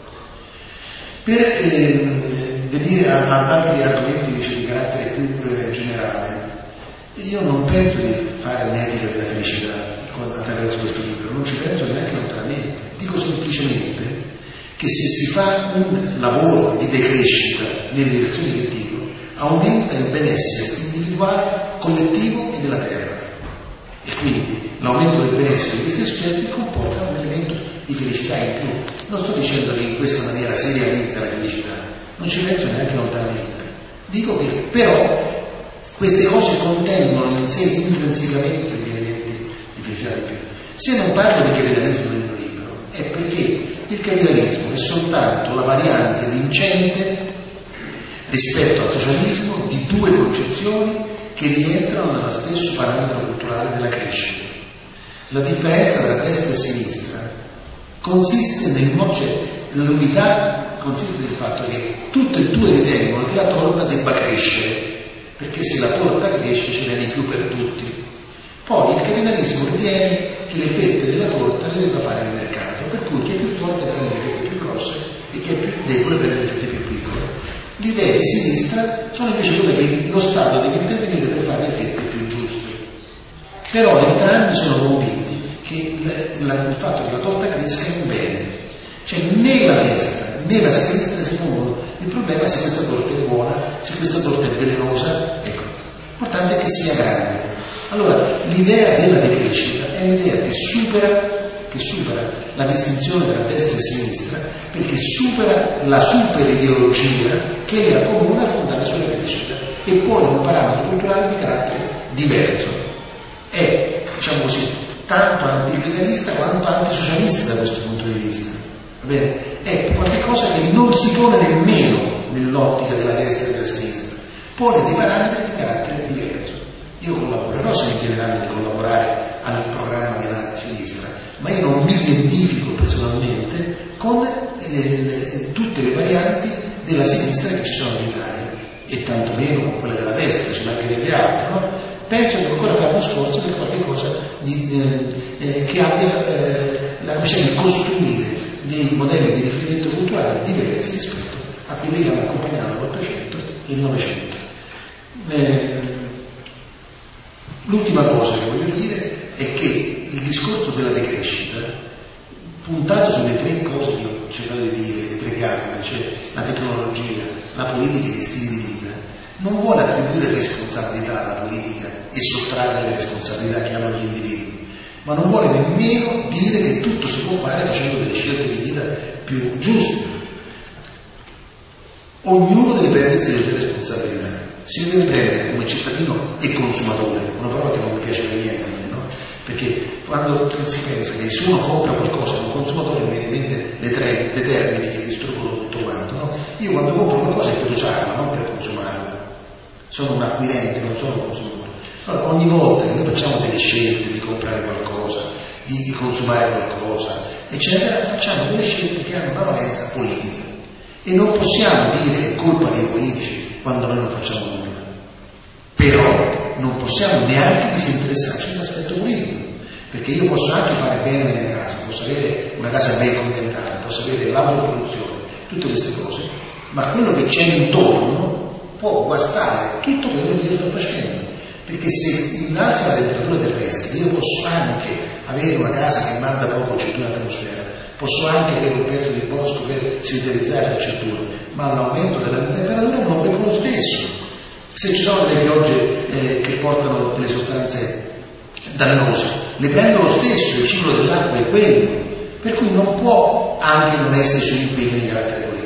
Per eh, venire a, a altri argomenti invece di carattere più eh, generale, io non penso di fare un'etica della felicità attraverso questo libro, non ci penso neanche lontanamente. Dico semplicemente che se si fa un lavoro di decrescita nelle direzioni che dico, aumenta il benessere individuale, collettivo e della terra. E quindi l'aumento del benessere di questi soggetti comporta un elemento di felicità in più. Non sto dicendo che in questa maniera si realizza la felicità, non ci penso neanche lontanamente. Dico che però queste cose contengono in sé intrinsecamente degli elementi di felicità di più. Se non parlo di capitalismo nel mio libro, è perché il capitalismo è soltanto la variante vincente rispetto al socialismo di due concezioni che rientrano nello stesso parametro culturale della crescita. La differenza tra destra e sinistra consiste nel cioè, l'unità consiste nel fatto che tutte e due ritengono che la torta debba crescere, perché se la torta cresce ce n'è di più per tutti. Poi il capitalismo ritiene che le fette della torta le debba fare il mercato, per cui chi è più forte prende le fette più grosse e chi è più debole prende le fette più piccole. Le idee di sinistra sono invece quelle che lo Stato deve intervenire per fare le fette più giuste. Però entrambi sono convinti che il, la, il fatto che la torta cresca è un bene. Cioè né la destra né la sinistra si pongono il problema se questa torta è buona, se questa torta è velenosa. Ecco, l'importante è che sia grande. Allora, l'idea della decrescita è un'idea che supera, che supera la distinzione tra destra e sinistra, perché supera la super ideologia che era comune a fondare sulla crescita e pone un parametro culturale di carattere diverso. È diciamo così, tanto anticapitalista quanto antisocialista da questo punto di vista. Va bene? È qualcosa che non si pone nemmeno nell'ottica della destra e della sinistra, pone dei parametri di carattere diverso. Io collaborerò se mi chiederanno di collaborare al programma della sinistra, ma io non mi identifico personalmente con eh, tutte le varianti della sinistra che ci sono in Italia, e tanto meno con quelle della destra, ci mancherebbe altro, no? Penso che occorra fare uno sforzo per qualche cosa di, eh, eh, che abbia eh, la capacità di costruire dei modelli di riferimento culturale diversi rispetto a quelli che hanno accompagnato l'Ottocento e il Novecento. Eh, l'ultima cosa che voglio dire è che il discorso della decrescita, puntato sulle tre cose che ho cercato di dire, le tre gambe, cioè la tecnologia, la politica e gli stili di vita, non vuole attribuire responsabilità alla politica e sottrarre le responsabilità che hanno gli individui, ma non vuole nemmeno dire che tutto si può fare facendo delle scelte di vita più giuste. Ognuno deve prendersi le sue responsabilità, si deve prendere come cittadino e consumatore, una parola che non mi piace per niente, no? Perché quando si pensa che se uno compra qualcosa un consumatore, mi viene in mente le, tre, le termini che distruggono tutto quanto, no? Io quando compro una cosa è per usarla, non per consumarla. Sono un acquirente, non sono un consumatore. Allora, ogni volta che noi facciamo delle scelte di comprare qualcosa, di, di consumare qualcosa, eccetera, facciamo delle scelte che hanno una valenza politica. E non possiamo dire che è colpa dei politici quando noi non facciamo nulla. Però non possiamo neanche disinteressarci dell'aspetto politico, perché io posso anche fare bene la mia casa, posso avere una casa ben ambientata, posso avere l'autoproduzione, tutte queste cose, ma quello che c'è intorno può guastare tutto quello che io sto facendo, perché se innalza la temperatura terrestre io posso anche avere una casa che manda poco C O due in atmosfera, posso anche avere un pezzo di bosco per sintetizzare la C O due, ma l'aumento della temperatura non lo lo stesso. Se ci sono delle piogge eh, che portano delle sostanze dannose, le prendo lo stesso, il ciclo dell'acqua è quello, per cui non può anche non esserci un impegno di carattere politico.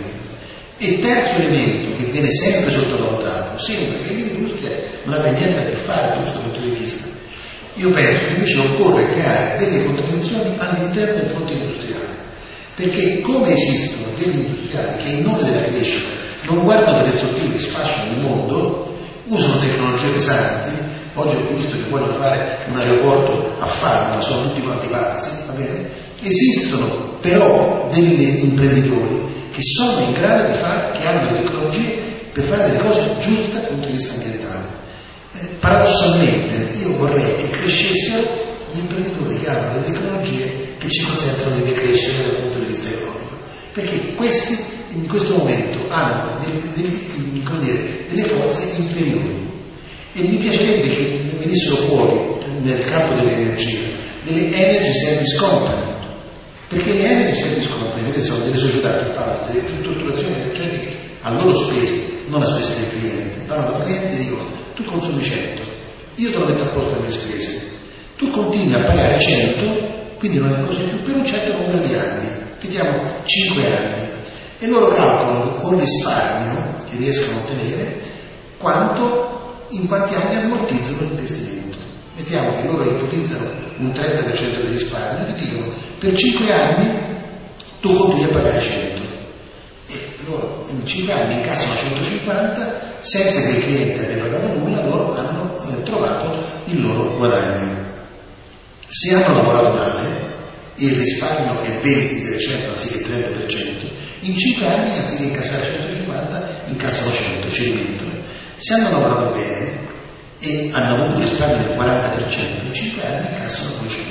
E terzo elemento che viene sempre sottovalutato, sembra che l'industria non abbia niente a che fare da questo punto di vista. Io penso che invece occorre creare delle contraddizioni all'interno del fronte industriale, perché come esistono degli industriali che in nome della crescita non guardano per sottili sfasciano il mondo, usano tecnologie pesanti. Oggi ho visto che vogliono fare un aeroporto a Fano, ma sono tutti quanti pazzi, va bene? Esistono però degli imprenditori che sono in grado di fare, che hanno le tecnologie per fare delle cose giuste dal punto di vista ambientale. Eh, paradossalmente io vorrei che crescessero gli imprenditori che hanno le tecnologie che ci consentono di decrescere dal punto di vista economico, perché questi in questo momento hanno delle, delle, come dire, delle forze inferiori. E mi piacerebbe che venissero fuori nel campo dell'energia delle energy service company, perché le energy service company sono delle società che fanno delle ristrutturazioni energetiche a loro spese, non a spese del cliente. Vanno dal cliente e dicono: tu consumi cento, io te lo metto a posto le mie spese, tu continui a pagare cento, quindi non ne costi più per un certo numero di anni, vediamo cinque anni, e loro calcolano con risparmio che riescono a ottenere quanto in quanti anni ammortizzano l'investimento. Mettiamo che loro ipotizzano un trenta per cento di risparmio e ti dicono: per cinque anni tu continui a pagare cento, e loro in cinque anni incassano centocinquanta senza che il cliente abbia pagato nulla. Loro hanno eh, trovato il loro guadagno. Se hanno lavorato male e il risparmio è venti per cento anziché trenta per cento, in cinque anni anziché incassare centocinquanta incassano cento, ci rimettono. Se hanno lavorato bene e hanno avuto un risparmio del quaranta per cento, in cinque anni incassano duecento.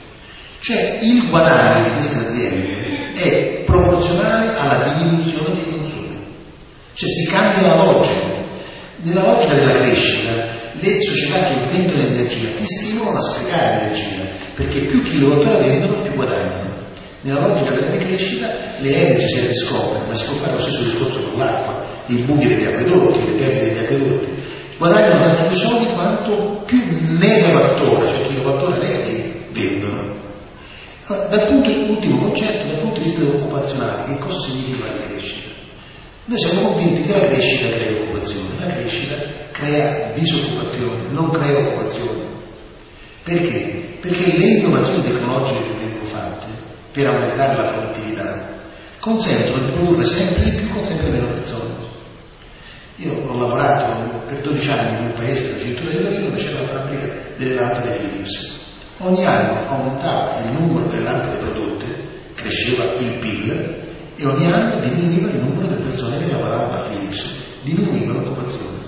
Cioè il guadagno di queste aziende è proporzionale alla diminuzione dei consumi. Cioè si cambia la logica. Nella logica della crescita, le società che vendono energia ti stimolano a sprecare energia, perché più chilowattora la vendono, più guadagnano. Nella logica della decrescita, le energy service company, ma si può fare lo stesso discorso con l'acqua, i buchi degli acquedotti, le perdite degli acquedotti, guadagnano tanti più soldi quanto più megawattora, cioè kilowattora negativi, vendono. Allora, dal punto, ultimo concetto, dal punto di vista occupazionale, che cosa significa la decrescita? Noi siamo convinti che la crescita crea occupazione, la crescita crea disoccupazione, non crea occupazione. Perché? Perché le innovazioni tecnologiche che vengono fatte per aumentare la produttività consentono di produrre sempre di più con sempre meno persone. Io ho lavorato per dodici anni in un paese della cintura di Torino dove c'era la fabbrica delle lampade Philips. Ogni anno aumentava il numero delle lampade prodotte, cresceva il P I L e ogni anno diminuiva il numero delle persone che lavoravano alla Philips, diminuiva l'occupazione.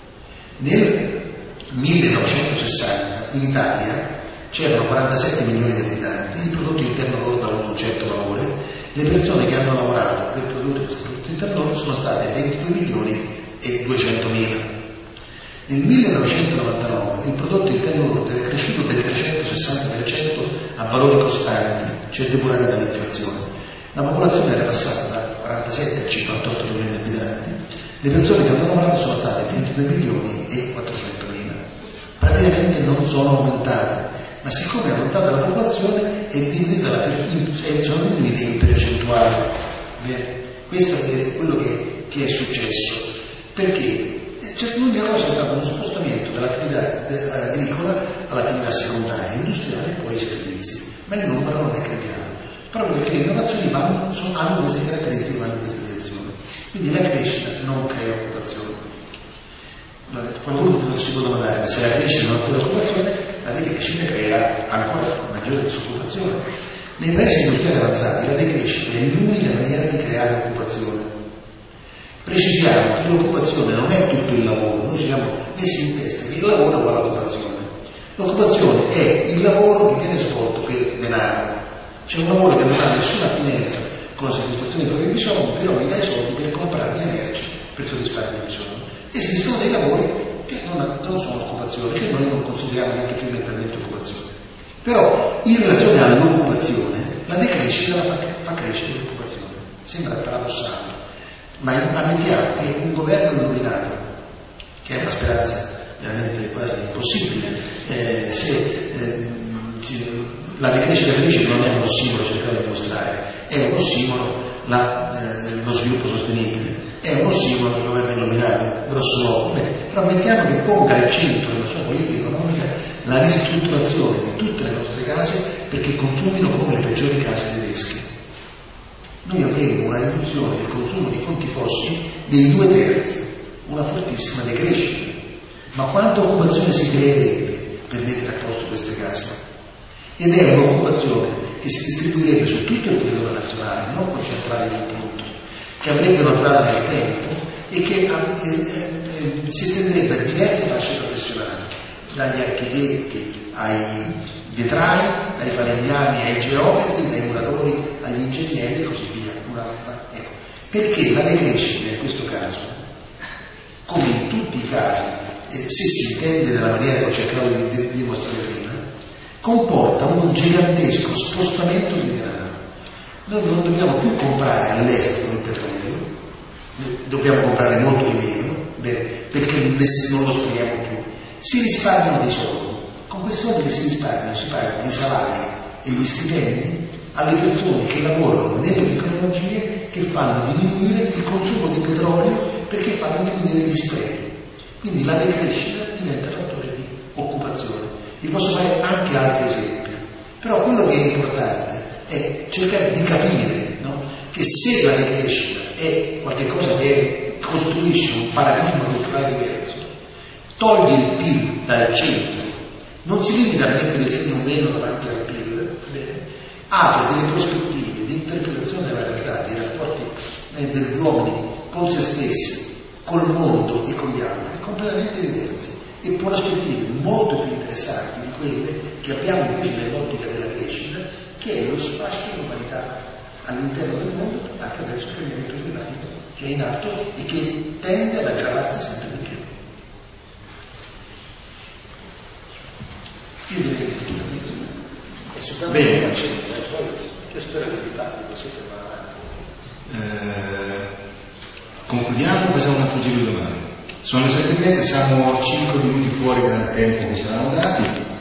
Nel millenovecentosessanta in Italia c'erano quarantasette milioni di abitanti, il prodotto interno lordo aveva un certo valore, le persone che hanno lavorato per produrre questo prodotto interno lordo sono state ventidue milioni e duecentomila. Nel millenovecentonovantanove il prodotto interno lordo è cresciuto del trecentosessanta per cento a valori costanti, cioè depurati dall'inflazione. La popolazione era passata da quarantasette a cinquantotto milioni di abitanti, le persone che hanno lavorato sono state ventidue milioni e quattrocentomila. Praticamente non sono aumentate, ma siccome è aumentata la popolazione è diminuita la per, sono diminuite in percentuale. Bene, questo è quello che, che è successo. Perché? Cioè, l'unica cosa è stato uno spostamento dall'attività agricola all'attività secondaria, industriale e poi ai servizi, ma il numero non è cambiato, proprio perché le innovazioni vanno, sono, hanno queste caratteristiche, vanno in questa direzione. Quindi la crescita non crea occupazione. Qualcuno si può domandare, ma se la crescita non crea occupazione, la decrescita creerà ancora maggiore disoccupazione. Nei paesi industriali avanzati la decrescita è l'unica maniera di creare occupazione. Precisiamo che l'occupazione non è tutto il lavoro, noi ci siamo messi in testa che il lavoro è uguale all'occupazione. L'occupazione è il lavoro che viene svolto per denaro, c'è un lavoro che non ha nessuna attinenza con la soddisfazione dei propri bisogni, però mi dà i soldi per comprare le merci per soddisfare i miei bisogni. Esistono dei lavori che non, ha, non sono occupazione, che noi non consideriamo neanche più mentalmente occupazione. Però in relazione all'occupazione la decrescita la fa, fa crescere l'occupazione. Sembra paradossale. Ma ammettiamo che un governo illuminato, che è una speranza veramente quasi impossibile, eh, se eh, la decrescita felice non è un ossimoro, cercare di dimostrare, è un ossimoro la, eh, lo sviluppo sostenibile, è un ossimoro il governo illuminato, grosso modo, però ammettiamo che ponga al centro della sua politica economica la ristrutturazione di tutte le nostre case perché consumino come le peggiori case tedesche. Noi avremo una riduzione del consumo di fonti fossili dei due terzi, una fortissima decrescita. Ma quanta occupazione si creerebbe per mettere a posto queste case? Ed è un'occupazione che si distribuirebbe su tutto il territorio nazionale, non concentrata in un punto, che avrebbe una durata nel tempo e che eh, eh, si estenderebbe a diverse fasce professionali, dagli architetti ai vetrai, dai falegnami ai geometri, dai muratori agli ingegneri e così via. Una, ecco. Perché la decrescita in questo caso, come in tutti i casi, eh, se si intende nella maniera che ho cercato di, di dimostrare prima, comporta un gigantesco spostamento di denaro. Noi non dobbiamo più comprare all'estero il petrolio, dobbiamo comprare molto di meno, beh, perché non lo speriamo più. Si risparmiano dei soldi. Con questi soldi che si risparmiano si pagano i salari e gli stipendi alle persone che lavorano nelle tecnologie che fanno diminuire il consumo di petrolio perché fanno diminuire gli sprechi. Quindi la decrescita diventa fattore di occupazione. Vi posso fare anche altri esempi, però quello che è importante è cercare di capire, no? Che se la decrescita è qualcosa che costruisce un paradigma culturale diverso, toglie il P I L dal centro, non si limita a mettere il segno meno davanti al P I L, bene, apre delle prospettive di interpretazione della realtà, dei rapporti eh, degli uomini con se stessi, col mondo e con gli altri, completamente diversi e prospettive molto più interessanti di quelle che abbiamo invece nell'ottica della crescita, che è lo sfascio dell'umanità all'interno del mondo attraverso il cambiamento climatico che è in atto e che tende ad aggravarsi sempre di più. Io direi che tutto è soltanto bene, ma c'è io spero che il dibattito sia per avanti. Concludiamo, facciamo un altro giro di domande. Sono le sette e mezza, siamo cinque minuti fuori dal tempo che ci eravamo dati.